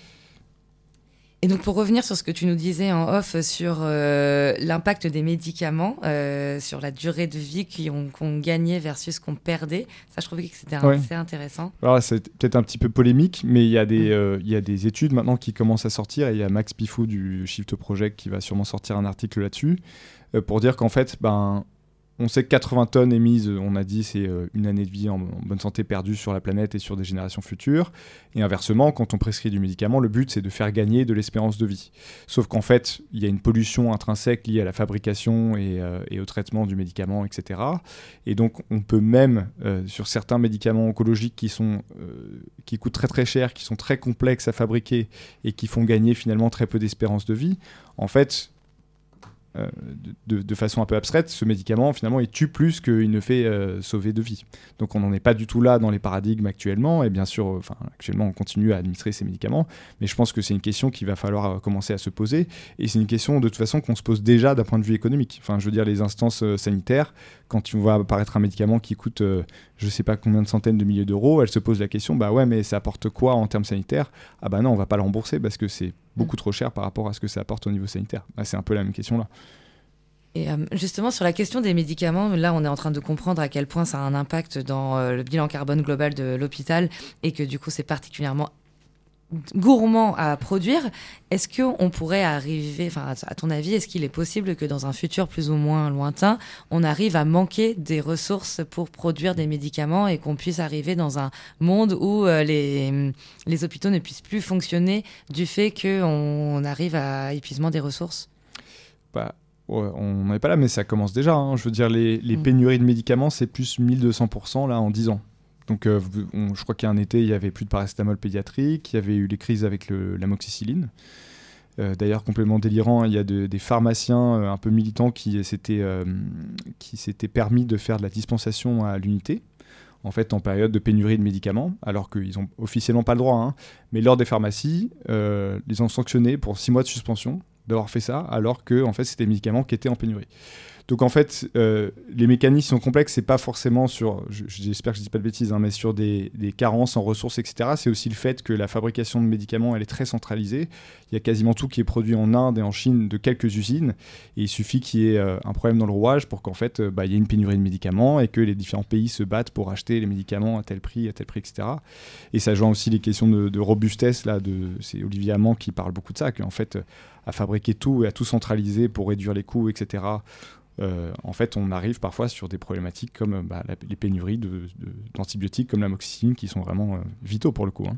Et donc, pour revenir sur ce que tu nous disais en off sur euh, l'impact des médicaments, euh, sur la durée de vie qu'on, qu'on gagnait versus qu'on perdait, ça, je trouvais que c'était ouais. assez intéressant. Alors, c'est peut-être un petit peu polémique, mais il y a des, mmh. euh, il y a des études maintenant qui commencent à sortir, et il y a Max Pifou du Shift Project qui va sûrement sortir un article là-dessus, euh, pour dire qu'en fait, ben, on sait que quatre-vingts tonnes émises, on a dit, c'est une année de vie en, en bonne santé perdue sur la planète et sur des générations futures. Et inversement, quand on prescrit du médicament, le but, c'est de faire gagner de l'espérance de vie. Sauf qu'en fait, il y a une pollution intrinsèque liée à la fabrication et, euh, et au traitement du médicament, et cetera. Et donc, on peut même, euh, sur certains médicaments oncologiques qui, sont, euh, qui coûtent très très cher, qui sont très complexes à fabriquer et qui font gagner finalement très peu d'espérance de vie, en fait... Euh, de, de façon un peu abstraite, ce médicament finalement il tue plus qu'il ne fait euh, sauver de vie. Donc on n'en est pas du tout là dans les paradigmes actuellement, et bien sûr enfin, actuellement on continue à administrer ces médicaments, mais je pense que c'est une question qu'il va falloir euh, commencer à se poser, et c'est une question de toute façon qu'on se pose déjà d'un point de vue économique. Enfin je veux dire, les instances euh, sanitaires, quand on voit apparaître un médicament qui coûte euh, je sais pas combien de centaines de milliers d'euros, elles se posent la question, bah ouais mais ça apporte quoi en termes sanitaires? Ah bah non, on va pas le rembourser parce que c'est beaucoup trop cher par rapport à ce que ça apporte au niveau sanitaire. Bah, c'est un peu la même question là. Et euh, justement, sur la question des médicaments, là, on est en train de comprendre à quel point ça a un impact dans euh, le bilan carbone global de l'hôpital, et que du coup, c'est particulièrement gourmand à produire. Est-ce qu'on pourrait arriver, enfin, à ton avis, est-ce qu'il est possible que dans un futur plus ou moins lointain, on arrive à manquer des ressources pour produire des médicaments, et qu'on puisse arriver dans un monde où euh, les, les hôpitaux ne puissent plus fonctionner du fait qu'on arrive à épuisement des ressources? Bah, ouais, on n'en est pas là, mais ça commence déjà. Hein. Je veux dire, les, les mmh. pénuries de médicaments, c'est plus mille deux cents pour cent là, en dix ans. Donc, euh, on, je crois qu'il y a un été, il n'y avait plus de paracétamol pédiatrique, il y avait eu les crises avec le, l'amoxicilline. Euh, d'ailleurs, complètement délirant, il y a de, des pharmaciens euh, un peu militants qui s'étaient, euh, qui s'étaient permis de faire de la dispensation à l'unité, en fait, en période de pénurie de médicaments, alors qu'ils n'ont officiellement pas le droit. Hein. Mais lors des pharmacies, euh, ils ont sanctionné pour six mois de suspension d'avoir fait ça, alors que en fait, c'était des médicaments qui étaient en pénurie. Donc en fait, euh, les mécanismes sont complexes, c'est pas forcément sur, je, j'espère que je dis pas de bêtises, hein, mais sur des, des carences en ressources, et cetera. C'est aussi le fait que la fabrication de médicaments, elle est très centralisée. Il y a quasiment tout qui est produit en Inde et en Chine de quelques usines, et il suffit qu'il y ait euh, un problème dans le rouage pour qu'en fait, euh, bah, il y ait une pénurie de médicaments et que les différents pays se battent pour acheter les médicaments à tel prix, à tel prix, et cetera. Et ça joint aussi les questions de, de robustesse, là, de, c'est Olivier Amand qui parle beaucoup de ça, qu'en fait, euh, à fabriquer tout et à tout centraliser pour réduire les coûts, et cetera. Euh, en fait, on arrive parfois sur des problématiques comme bah, la, les pénuries de, de, d'antibiotiques comme l'amoxicilline qui sont vraiment euh, vitaux pour le coup. Hein.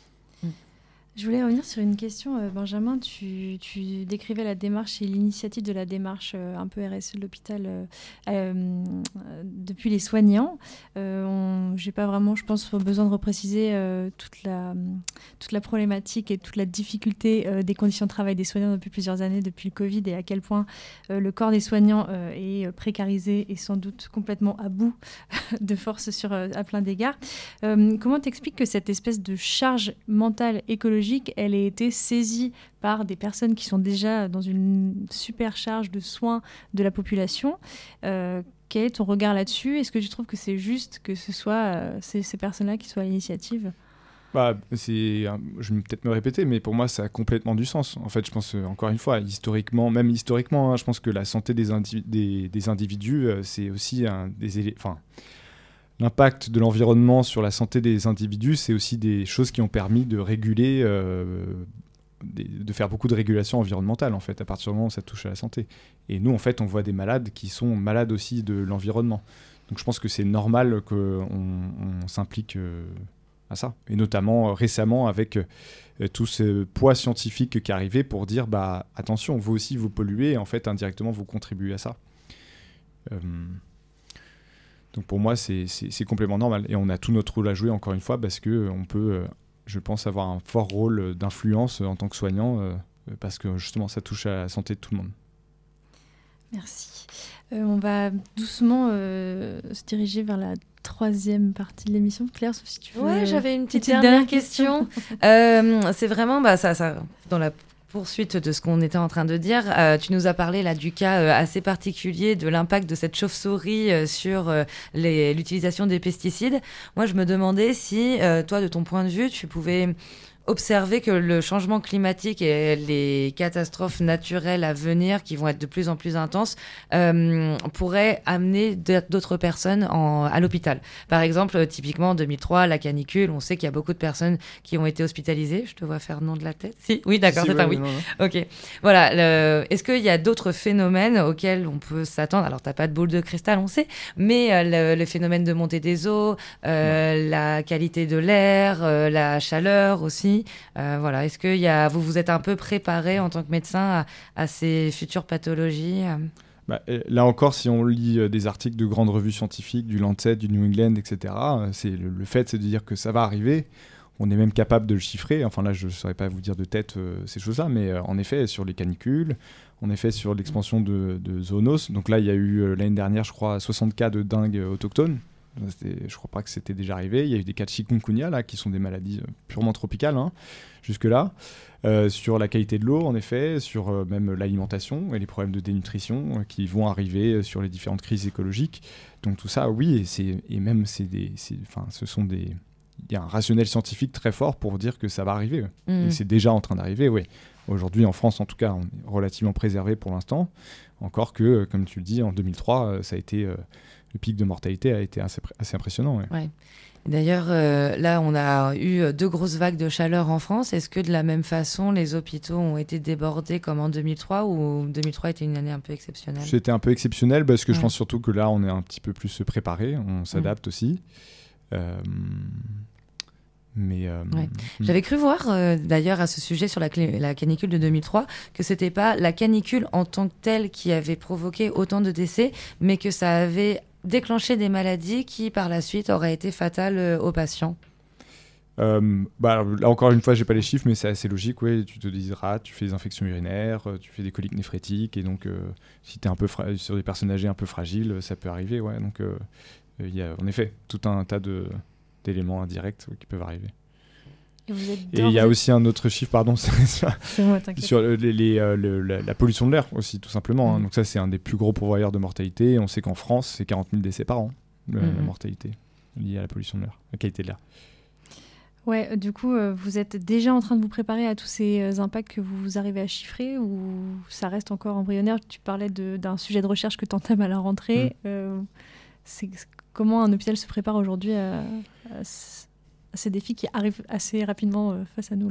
Je voulais revenir sur une question, euh, Benjamin. Tu, tu décrivais la démarche et l'initiative de la démarche euh, un peu R S E de l'hôpital euh, euh, depuis les soignants. Euh, je n'ai pas vraiment, je pense, besoin de repréciser euh, toute, la, toute la problématique et toute la difficulté euh, des conditions de travail des soignants depuis plusieurs années, depuis le Covid, et à quel point euh, le corps des soignants euh, est précarisé et sans doute complètement à bout de force sur, euh, à plein d'égards. Euh, comment t'expliques que cette espèce de charge mentale écologique, elle a été saisie par des personnes qui sont déjà dans une super charge de soins de la population? euh, Quel est ton regard là-dessus? Est-ce que tu trouves que c'est juste que ce soit euh, ces, ces personnes-là qui soient à l'initiative? Bah, c'est, je vais peut-être me répéter, mais pour moi, ça a complètement du sens. En fait, je pense, euh, encore une fois, historiquement, même historiquement, hein, je pense que la santé des, indi- des, des individus, euh, c'est aussi un des éléments... Enfin, l'impact de l'environnement sur la santé des individus, c'est aussi des choses qui ont permis de réguler, euh, des, de faire beaucoup de régulation environnementale, en fait, à partir du moment où ça touche à la santé. Et nous, en fait, on voit des malades qui sont malades aussi de l'environnement. Donc je pense que c'est normal qu'on on s'implique euh, à ça. Et notamment euh, récemment avec euh, tout ce poids scientifique qui arrivait pour dire bah, attention, vous aussi vous polluez, et en fait indirectement vous contribuez à ça. Euh, donc pour moi c'est, c'est, c'est complètement normal et on a tout notre rôle à jouer encore une fois parce qu'on peut, euh, je pense, avoir un fort rôle d'influence en tant que soignant euh, parce que justement ça touche à la santé de tout le monde. Merci. Euh, on va doucement euh, se diriger vers la troisième partie de l'émission. Claire, sauf si tu veux... Ouais, j'avais une petite, petite dernière dernière question. euh, c'est vraiment bah, ça, ça, dans la poursuite de ce qu'on était en train de dire. Euh, tu nous as parlé là, du cas euh, assez particulier de l'impact de cette chauve-souris euh, sur euh, les, l'utilisation des pesticides. Moi, je me demandais si, euh, toi, de ton point de vue, tu pouvais observer que le changement climatique et les catastrophes naturelles à venir, qui vont être de plus en plus intenses, euh, pourraient amener d'autres personnes en, à l'hôpital. Par exemple, typiquement en deux mille trois, la canicule, on sait qu'il y a beaucoup de personnes qui ont été hospitalisées. Je te vois faire non de la tête. Si, oui, d'accord, si, c'est ouais, un oui. Non, non. Ok. Voilà. Le... Est-ce qu'il y a d'autres phénomènes auxquels on peut s'attendre ? Alors, t'as pas de boule de cristal, on sait, mais euh, le, le phénomène de montée des eaux, euh, ouais. la qualité de l'air, euh, la chaleur aussi. Euh, voilà. Est-ce que y a, vous vous êtes un peu préparé en tant que médecin à, à ces futures pathologies ? Bah, là encore, si on lit euh, des articles de grandes revues scientifiques, du Lancet, du New England, et cetera, euh, c'est le, le fait, c'est de dire que ça va arriver. On est même capable de le chiffrer. Enfin là, je ne saurais pas vous dire de tête euh, ces choses-là, mais euh, en effet, sur les canicules, en effet, sur l'expansion de, de zoonoses. Donc là, il y a eu euh, l'année dernière, je crois, soixante cas de dingue autochtones. C'était, je ne crois pas que c'était déjà arrivé. Il y a eu des cas de chikungunya, là, qui sont des maladies purement tropicales, hein, jusque-là. Euh, sur la qualité de l'eau, en effet, sur euh, même l'alimentation et les problèmes de dénutrition euh, qui vont arriver sur les différentes crises écologiques. Donc tout ça, oui, et, c'est, et même, c'est des, c'est, ce sont des... Il y a un rationnel scientifique très fort pour dire que ça va arriver. Mmh. Et c'est déjà en train d'arriver, oui. Aujourd'hui, en France, en tout cas, on est relativement préservé pour l'instant. Encore que, comme tu le dis, en deux mille trois, ça a été... Euh, le pic de mortalité a été assez, assez impressionnant. Ouais. Ouais. D'ailleurs, euh, là, on a eu deux grosses vagues de chaleur en France. Est-ce que de la même façon, les hôpitaux ont été débordés comme en deux mille trois ou deux mille trois était une année un peu exceptionnelle ? C'était un peu exceptionnel parce que ouais. je pense surtout que là, on est un petit peu plus préparé, on s'adapte mmh. aussi. Euh... Mais euh... ouais. J'avais cru voir, euh, d'ailleurs, à ce sujet sur la, cl- la canicule de deux mille trois, que ce n'était pas la canicule en tant que telle qui avait provoqué autant de décès, mais que ça avait déclenché des maladies qui, par la suite, auraient été fatales euh, aux patients. Euh, bah, là, encore une fois, je n'ai pas les chiffres, mais c'est assez logique. Ouais. Tu te déshydrates, tu fais des infections urinaires, tu fais des coliques néphrétiques, et donc, euh, si tu es un peu fra- sur des personnes âgées un peu fragiles, ça peut arriver. Ouais. Donc, il euh, y a en effet tout un tas de... d'éléments indirects qui peuvent arriver. Et il y a aussi un autre chiffre, pardon, c'est moi, sur les, les, euh, le, la, la pollution de l'air aussi, tout simplement. Mmh. Hein. Donc ça, c'est un des plus gros pourvoyeurs de mortalité. On sait qu'en France, c'est quarante mille décès par an, le, mmh. la mortalité liée à la pollution de l'air, la qualité de l'air. Ouais, du coup, euh, vous êtes déjà en train de vous préparer à tous ces euh, impacts que vous arrivez à chiffrer ou ça reste encore embryonnaire ? Tu parlais de, d'un sujet de recherche que tu entames à la rentrée. Mmh. Euh, c'est, comment un hôpital se prépare aujourd'hui à, à, à ces défis qui arrivent assez rapidement euh, face à nous là ?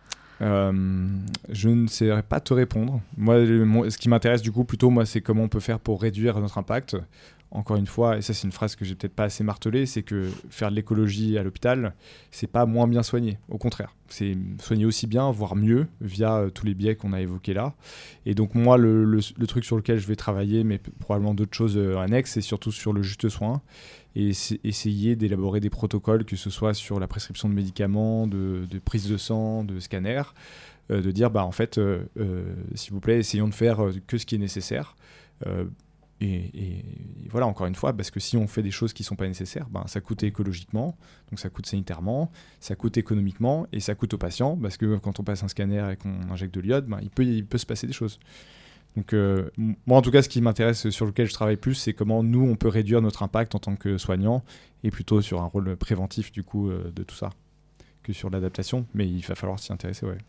Euh, je ne saurais pas te répondre. Moi, le, moi, ce qui m'intéresse du coup plutôt, moi, c'est comment on peut faire pour réduire notre impact. Encore une fois, et ça c'est une phrase que j'ai peut-être pas assez martelée, c'est que faire de l'écologie à l'hôpital, c'est pas moins bien soigner. Au contraire, c'est soigner aussi bien, voire mieux, via euh, tous les biais qu'on a évoqués là. Et donc moi, le, le, le truc sur lequel je vais travailler, mais p- probablement d'autres choses euh, annexes, c'est surtout sur le juste soin. Et c'est essayer d'élaborer des protocoles, que ce soit sur la prescription de médicaments, de, de prise de sang, de scanner, euh, de dire, bah en fait, euh, euh, s'il vous plaît, essayons de faire euh, que ce qui est nécessaire. Euh, Et, et, et voilà, encore une fois, parce que si on fait des choses qui ne sont pas nécessaires, ben, ça coûte écologiquement, donc ça coûte sanitairement, ça coûte économiquement et ça coûte aux patients, parce que quand on passe un scanner et qu'on injecte de l'iode, ben, il, peut, il peut se passer des choses. Donc euh, moi, en tout cas, ce qui m'intéresse, sur lequel je travaille plus, c'est comment nous, on peut réduire notre impact en tant que soignant, et plutôt sur un rôle préventif du coup euh, de tout ça, que sur l'adaptation, mais il va falloir s'y intéresser, ouais.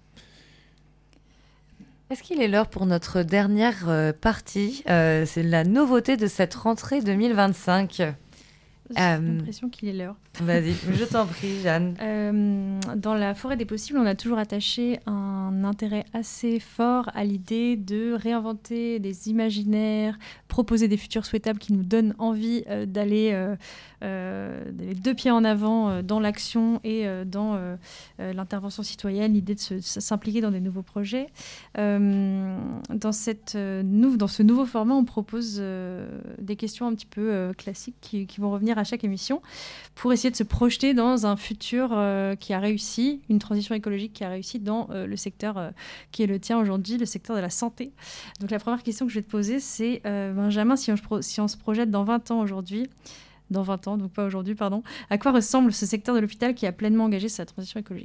Est-ce qu'il est l'heure pour notre dernière euh, partie ? euh, C'est la nouveauté de cette rentrée deux mille vingt-cinq. J'ai Euh, l'impression qu'il est l'heure. Vas-y, je t'en prie, Jeanne. Euh, dans la forêt des possibles, on a toujours attaché un intérêt assez fort à l'idée de réinventer des imaginaires, proposer des futurs souhaitables qui nous donnent envie euh, d'aller, euh, euh, d'aller deux pieds en avant euh, dans l'action et euh, dans euh, euh, l'intervention citoyenne, l'idée de se, de s'impliquer dans des nouveaux projets. Euh, dans, cette, euh, nou- dans ce nouveau format, on propose euh, des questions un petit peu euh, classiques qui, qui vont revenir à chaque émission pour essayer de se projeter dans un futur euh, qui a réussi, une transition écologique qui a réussi dans euh, le secteur euh, qui est le tien aujourd'hui, le secteur de la santé. Donc la première question que je vais te poser, c'est euh, Benjamin, si on, pro- si on se projette dans vingt ans aujourd'hui, dans vingt ans, donc pas aujourd'hui, pardon, à quoi ressemble ce secteur de l'hôpital qui a pleinement engagé sa transition écologique ?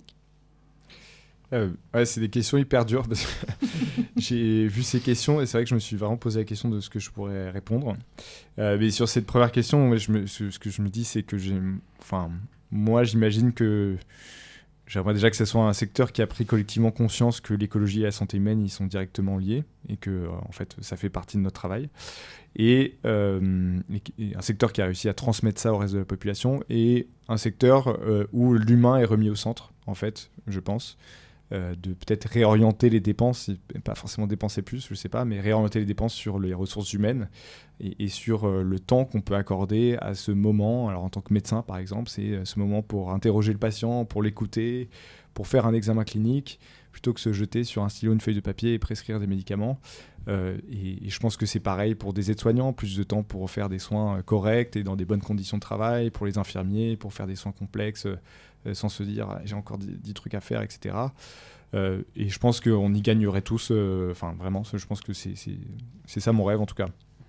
Euh, ouais, c'est des questions hyper dures parce que j'ai vu ces questions et c'est vrai que je me suis vraiment posé la question de ce que je pourrais répondre. Euh, mais sur cette première question, ouais, je me, ce, ce que je me dis, c'est que j'ai, enfin, moi, j'imagine que j'aimerais déjà que ce soit un secteur qui a pris collectivement conscience que l'écologie et la santé humaine, ils sont directement liés et que, euh, en fait, ça fait partie de notre travail. Et, euh, et un secteur qui a réussi à transmettre ça au reste de la population et un secteur euh, où l'humain est remis au centre, en fait, je pense. Euh, de peut-être réorienter les dépenses, pas forcément dépenser plus, je sais pas, mais réorienter les dépenses sur les ressources humaines et, et sur euh, le temps qu'on peut accorder à ce moment. Alors en tant que médecin, par exemple, c'est euh, ce moment pour interroger le patient, pour l'écouter, pour faire un examen clinique, plutôt que se jeter sur un stylo, une feuille de papier et prescrire des médicaments. Euh, et, et je pense que c'est pareil pour des aides-soignants, plus de temps pour faire des soins corrects et dans des bonnes conditions de travail, pour les infirmiers, pour faire des soins complexes, euh, sans se dire ah, j'ai encore dix trucs à faire, et cetera. Euh, et je pense qu'on y gagnerait tous. Enfin, euh, vraiment, je pense que c'est, c'est, c'est ça mon rêve en tout cas.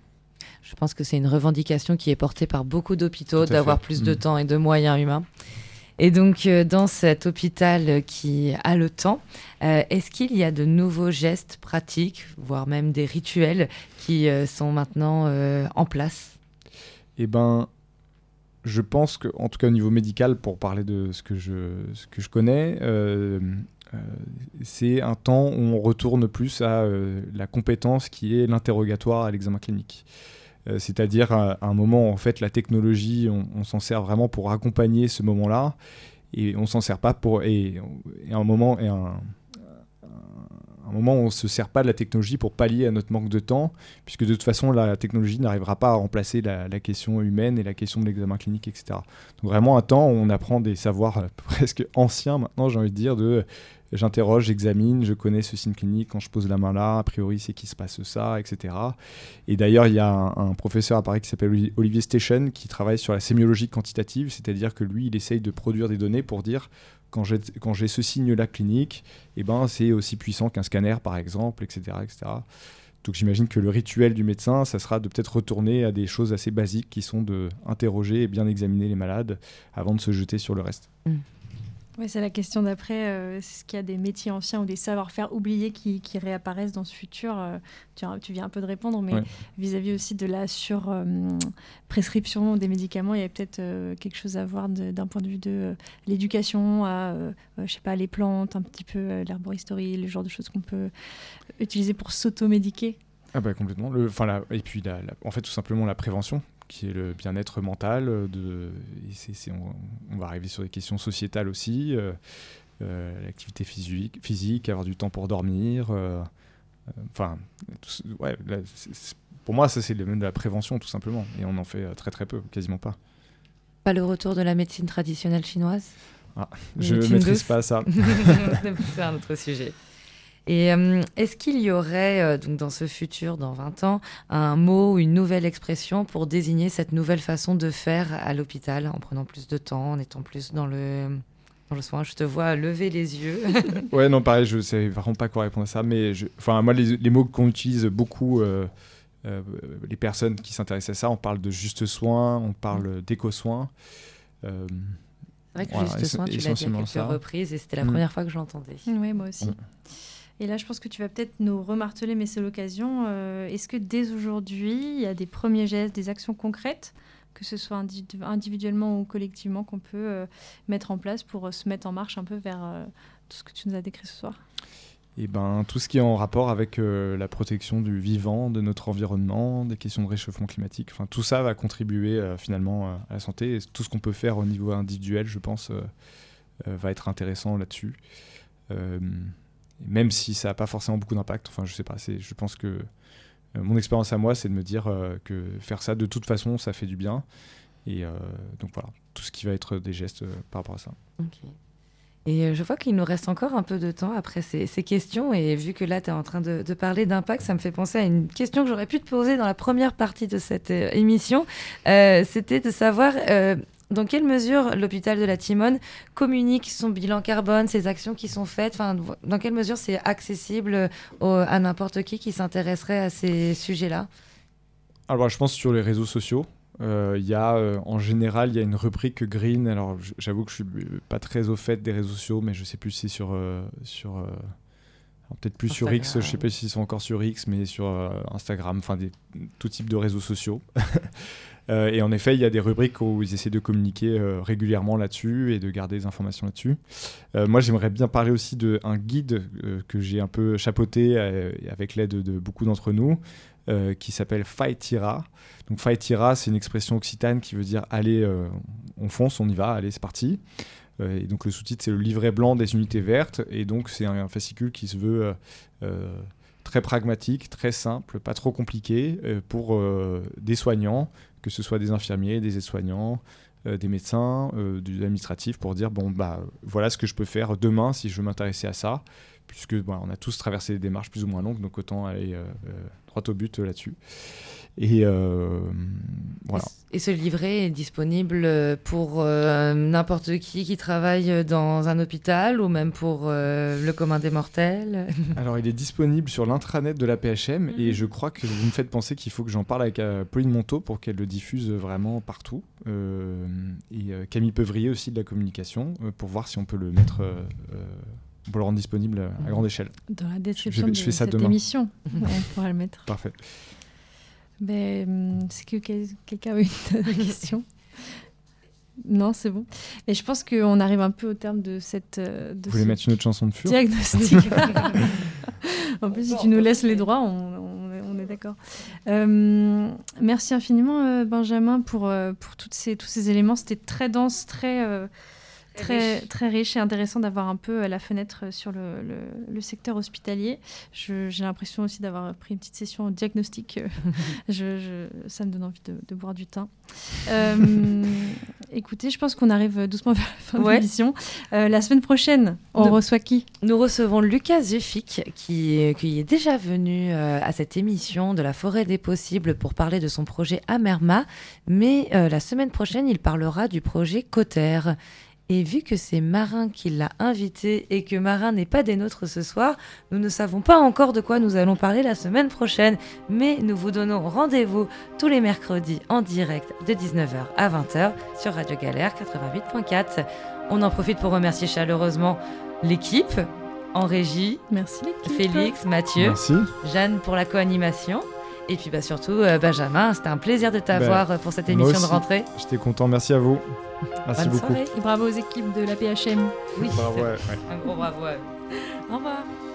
Je pense que c'est une revendication qui est portée par beaucoup d'hôpitaux, d'avoir fait. plus mmh. de temps et de moyens humains. Et donc, euh, dans cet hôpital qui a le temps, euh, est-ce qu'il y a de nouveaux gestes pratiques, voire même des rituels qui euh, sont maintenant euh, en place ? Eh ben, je pense qu'en tout cas au niveau médical, pour parler de ce que je, ce que je connais, euh, euh, c'est un temps où on retourne plus à euh, la compétence qui est l'interrogatoire à l'examen clinique. Euh, c'est-à-dire à, à un moment où en fait la technologie, on, on s'en sert vraiment pour accompagner ce moment-là, et on s'en sert pas pour et, et un moment et un, un moment où on se sert pas de la technologie pour pallier à notre manque de temps, puisque de toute façon la technologie n'arrivera pas à remplacer la, la question humaine et la question de l'examen clinique, et cetera. Donc vraiment un temps où on apprend des savoirs euh, presque anciens maintenant, j'ai envie de dire, de j'interroge, j'examine, je connais ce signe clinique, quand je pose la main là, a priori c'est qu'il se passe ça, et cetera. Et d'ailleurs, il y a un, un professeur à Paris qui s'appelle Olivier Station qui travaille sur la sémiologie quantitative, c'est-à-dire que lui, il essaye de produire des données pour dire quand j'ai, quand j'ai ce signe-là clinique, eh ben, c'est aussi puissant qu'un scanner par exemple, et cetera, et cetera. Donc j'imagine que le rituel du médecin, ça sera de peut-être retourner à des choses assez basiques qui sont d'interroger et bien examiner les malades avant de se jeter sur le reste. Mmh. Oui, c'est la question d'après. Euh, est-ce qu'il y a des métiers anciens ou des savoir-faire oubliés qui, qui réapparaissent dans ce futur euh, tu, tu viens un peu de répondre, mais ouais. Vis-à-vis aussi de la sur-prescription euh, des médicaments, il y a peut-être euh, quelque chose à voir de, d'un point de vue de euh, l'éducation à, euh, euh, je sais pas, les plantes, un petit peu euh, l'herboristerie, le genre de choses qu'on peut utiliser pour s'auto-médiquer. Ah bah complètement. Le, la, et puis, la, la, en fait, tout simplement la prévention, qui est le bien-être mental. De, et c'est, c'est, on, on va arriver sur des questions sociétales aussi, euh, euh, l'activité physique, physique, avoir du temps pour dormir. Euh, enfin, euh, ouais, là, c'est, c'est, pour moi, ça c'est le même de la prévention tout simplement. Et on en fait très très peu, quasiment pas. Pas le retour de la médecine traditionnelle chinoise ? Ah, je ne maîtrise douce. Pas ça. C'est un autre sujet. Et euh, est-ce qu'il y aurait, euh, donc dans ce futur, dans vingt ans, un mot ou une nouvelle expression pour désigner cette nouvelle façon de faire à l'hôpital, en prenant plus de temps, en étant plus dans le, dans le soin ? Je te vois lever les yeux. Ouais, non, pareil, je ne sais vraiment pas quoi répondre à ça, mais je, moi, les, les mots qu'on utilise beaucoup, euh, euh, les personnes qui s'intéressent à ça, on parle de juste soin, on parle mmh. d'éco-soin. Euh, C'est vrai que voilà, juste soin, tu l'as dit à quelques ça. reprises, et c'était la mmh. première fois que je l'entendais. Oui, moi aussi. Mmh. Et là, je pense que tu vas peut-être nous remarteler, mais c'est l'occasion. Euh, est-ce que dès aujourd'hui, il y a des premiers gestes, des actions concrètes, que ce soit individu- individuellement ou collectivement, qu'on peut euh, mettre en place pour euh, se mettre en marche un peu vers euh, tout ce que tu nous as décrit ce soir ? et ben, tout ce qui est en rapport avec euh, la protection du vivant, de notre environnement, des questions de réchauffement climatique. Enfin, tout ça va contribuer euh, finalement euh, à la santé. Et tout ce qu'on peut faire au niveau individuel, je pense, euh, euh, va être intéressant là-dessus. Euh, même si ça n'a pas forcément beaucoup d'impact. Enfin, je sais pas. C'est, je pense que euh, mon expérience à moi, c'est de me dire euh, que faire ça de toute façon, ça fait du bien. Et euh, donc voilà, tout ce qui va être des gestes euh, par rapport à ça. Ok. Et euh, je vois qu'il nous reste encore un peu de temps après ces, ces questions. Et vu que là, tu es en train de, de parler d'impact, ça me fait penser à une question que j'aurais pu te poser dans la première partie de cette euh, émission. Euh, c'était de savoir euh, dans quelle mesure l'hôpital de la Timone communique son bilan carbone, ses actions qui sont faites. Dans quelle mesure c'est accessible au, à n'importe qui qui s'intéresserait à ces sujets-là? Alors, je pense sur les réseaux sociaux. Il euh, y a, euh, en général, il y a une rubrique green. Alors, j'avoue que je suis pas très au fait des réseaux sociaux, mais je sais plus si sur, euh, sur euh, peut-être plus Instagram. Sur X. Je sais pas s'ils sont encore sur X, mais sur euh, Instagram, enfin des tout type de réseaux sociaux. euh, et en effet, il y a des rubriques où ils essaient de communiquer euh, régulièrement là-dessus et de garder des informations là-dessus. Euh, moi, j'aimerais bien parler aussi d'un guide euh, que j'ai un peu chapeauté euh, avec l'aide de, de beaucoup d'entre nous. Euh, qui s'appelle Faitira. Donc Faitira, c'est une expression occitane qui veut dire allez, euh, on fonce, on y va, allez, c'est parti. Euh, et donc le sous-titre, c'est le livret blanc des unités vertes. Et donc c'est un, un fascicule qui se veut euh, euh, très pragmatique, très simple, pas trop compliqué euh, pour euh, des soignants, que ce soit des infirmiers, des aides-soignants, euh, des médecins, euh, de l'administratif, pour dire bon bah voilà ce que je peux faire demain si je veux m'intéresser à ça. Puisque bon, on a tous traversé des démarches plus ou moins longues, donc autant aller euh, euh, droit au but euh, là-dessus. Et euh, voilà. Et ce livret est disponible pour euh, n'importe qui qui travaille dans un hôpital ou même pour euh, le commun des mortels? Alors, il est disponible sur l'intranet de l'A P H M, mmh. et je crois que vous me faites penser qu'il faut que j'en parle avec euh, Pauline Monteau pour qu'elle le diffuse vraiment partout. Euh, et euh, Camille Peuvrier aussi de la communication, euh, pour voir si on peut le mettre... Euh, euh, pour le rendre disponible à grande échelle. Dans la description je, je de cette demain. émission, on pourra le mettre. Parfait. Ben, c'est que quel, quelqu'un a une question? Non, c'est bon. Et je pense qu'on arrive un peu au terme de cette... De Vous voulez mettre une autre chanson de Fur? Diagnostic. En plus, si tu nous laisses les droits, on, on, on est d'accord. Euh, merci infiniment, euh, Benjamin, pour, euh, pour toutes ces, tous ces éléments. C'était très dense, très... Euh, Très, très riche et intéressant d'avoir un peu la fenêtre sur le, le, le secteur hospitalier. Je, j'ai l'impression aussi d'avoir pris une petite session diagnostic. je, je, ça me donne envie de, de boire du thym. Euh, écoutez, je pense qu'on arrive doucement vers la fin ouais. de l'émission. Euh, la semaine prochaine, on Nous, reçoit qui? Nous recevons Lucas Zufik, qui, qui est déjà venu euh, à cette émission de la Forêt des Possibles pour parler de son projet Amerma. Mais euh, la semaine prochaine, il parlera du projet Cotter. Et vu que c'est Marin qui l'a invité et que Marin n'est pas des nôtres ce soir, nous ne savons pas encore de quoi nous allons parler la semaine prochaine. Mais nous vous donnons rendez-vous tous les mercredis en direct de dix-neuf heures à vingt heures sur Radio Galère quatre-vingt-huit point quatre. On en profite pour remercier chaleureusement l'équipe en régie. Merci l'équipe. Félix, Mathieu, Merci. Jeanne pour la co-animation. Et puis bah, surtout, euh, Benjamin, c'était un plaisir de t'avoir ben, pour cette émission de rentrée. J'étais content, merci à vous. Merci Bonne beaucoup. Soirée. Et bravo aux équipes de l'A P H M. Oui, bravo, ouais, ouais. Un gros bravo. Au revoir.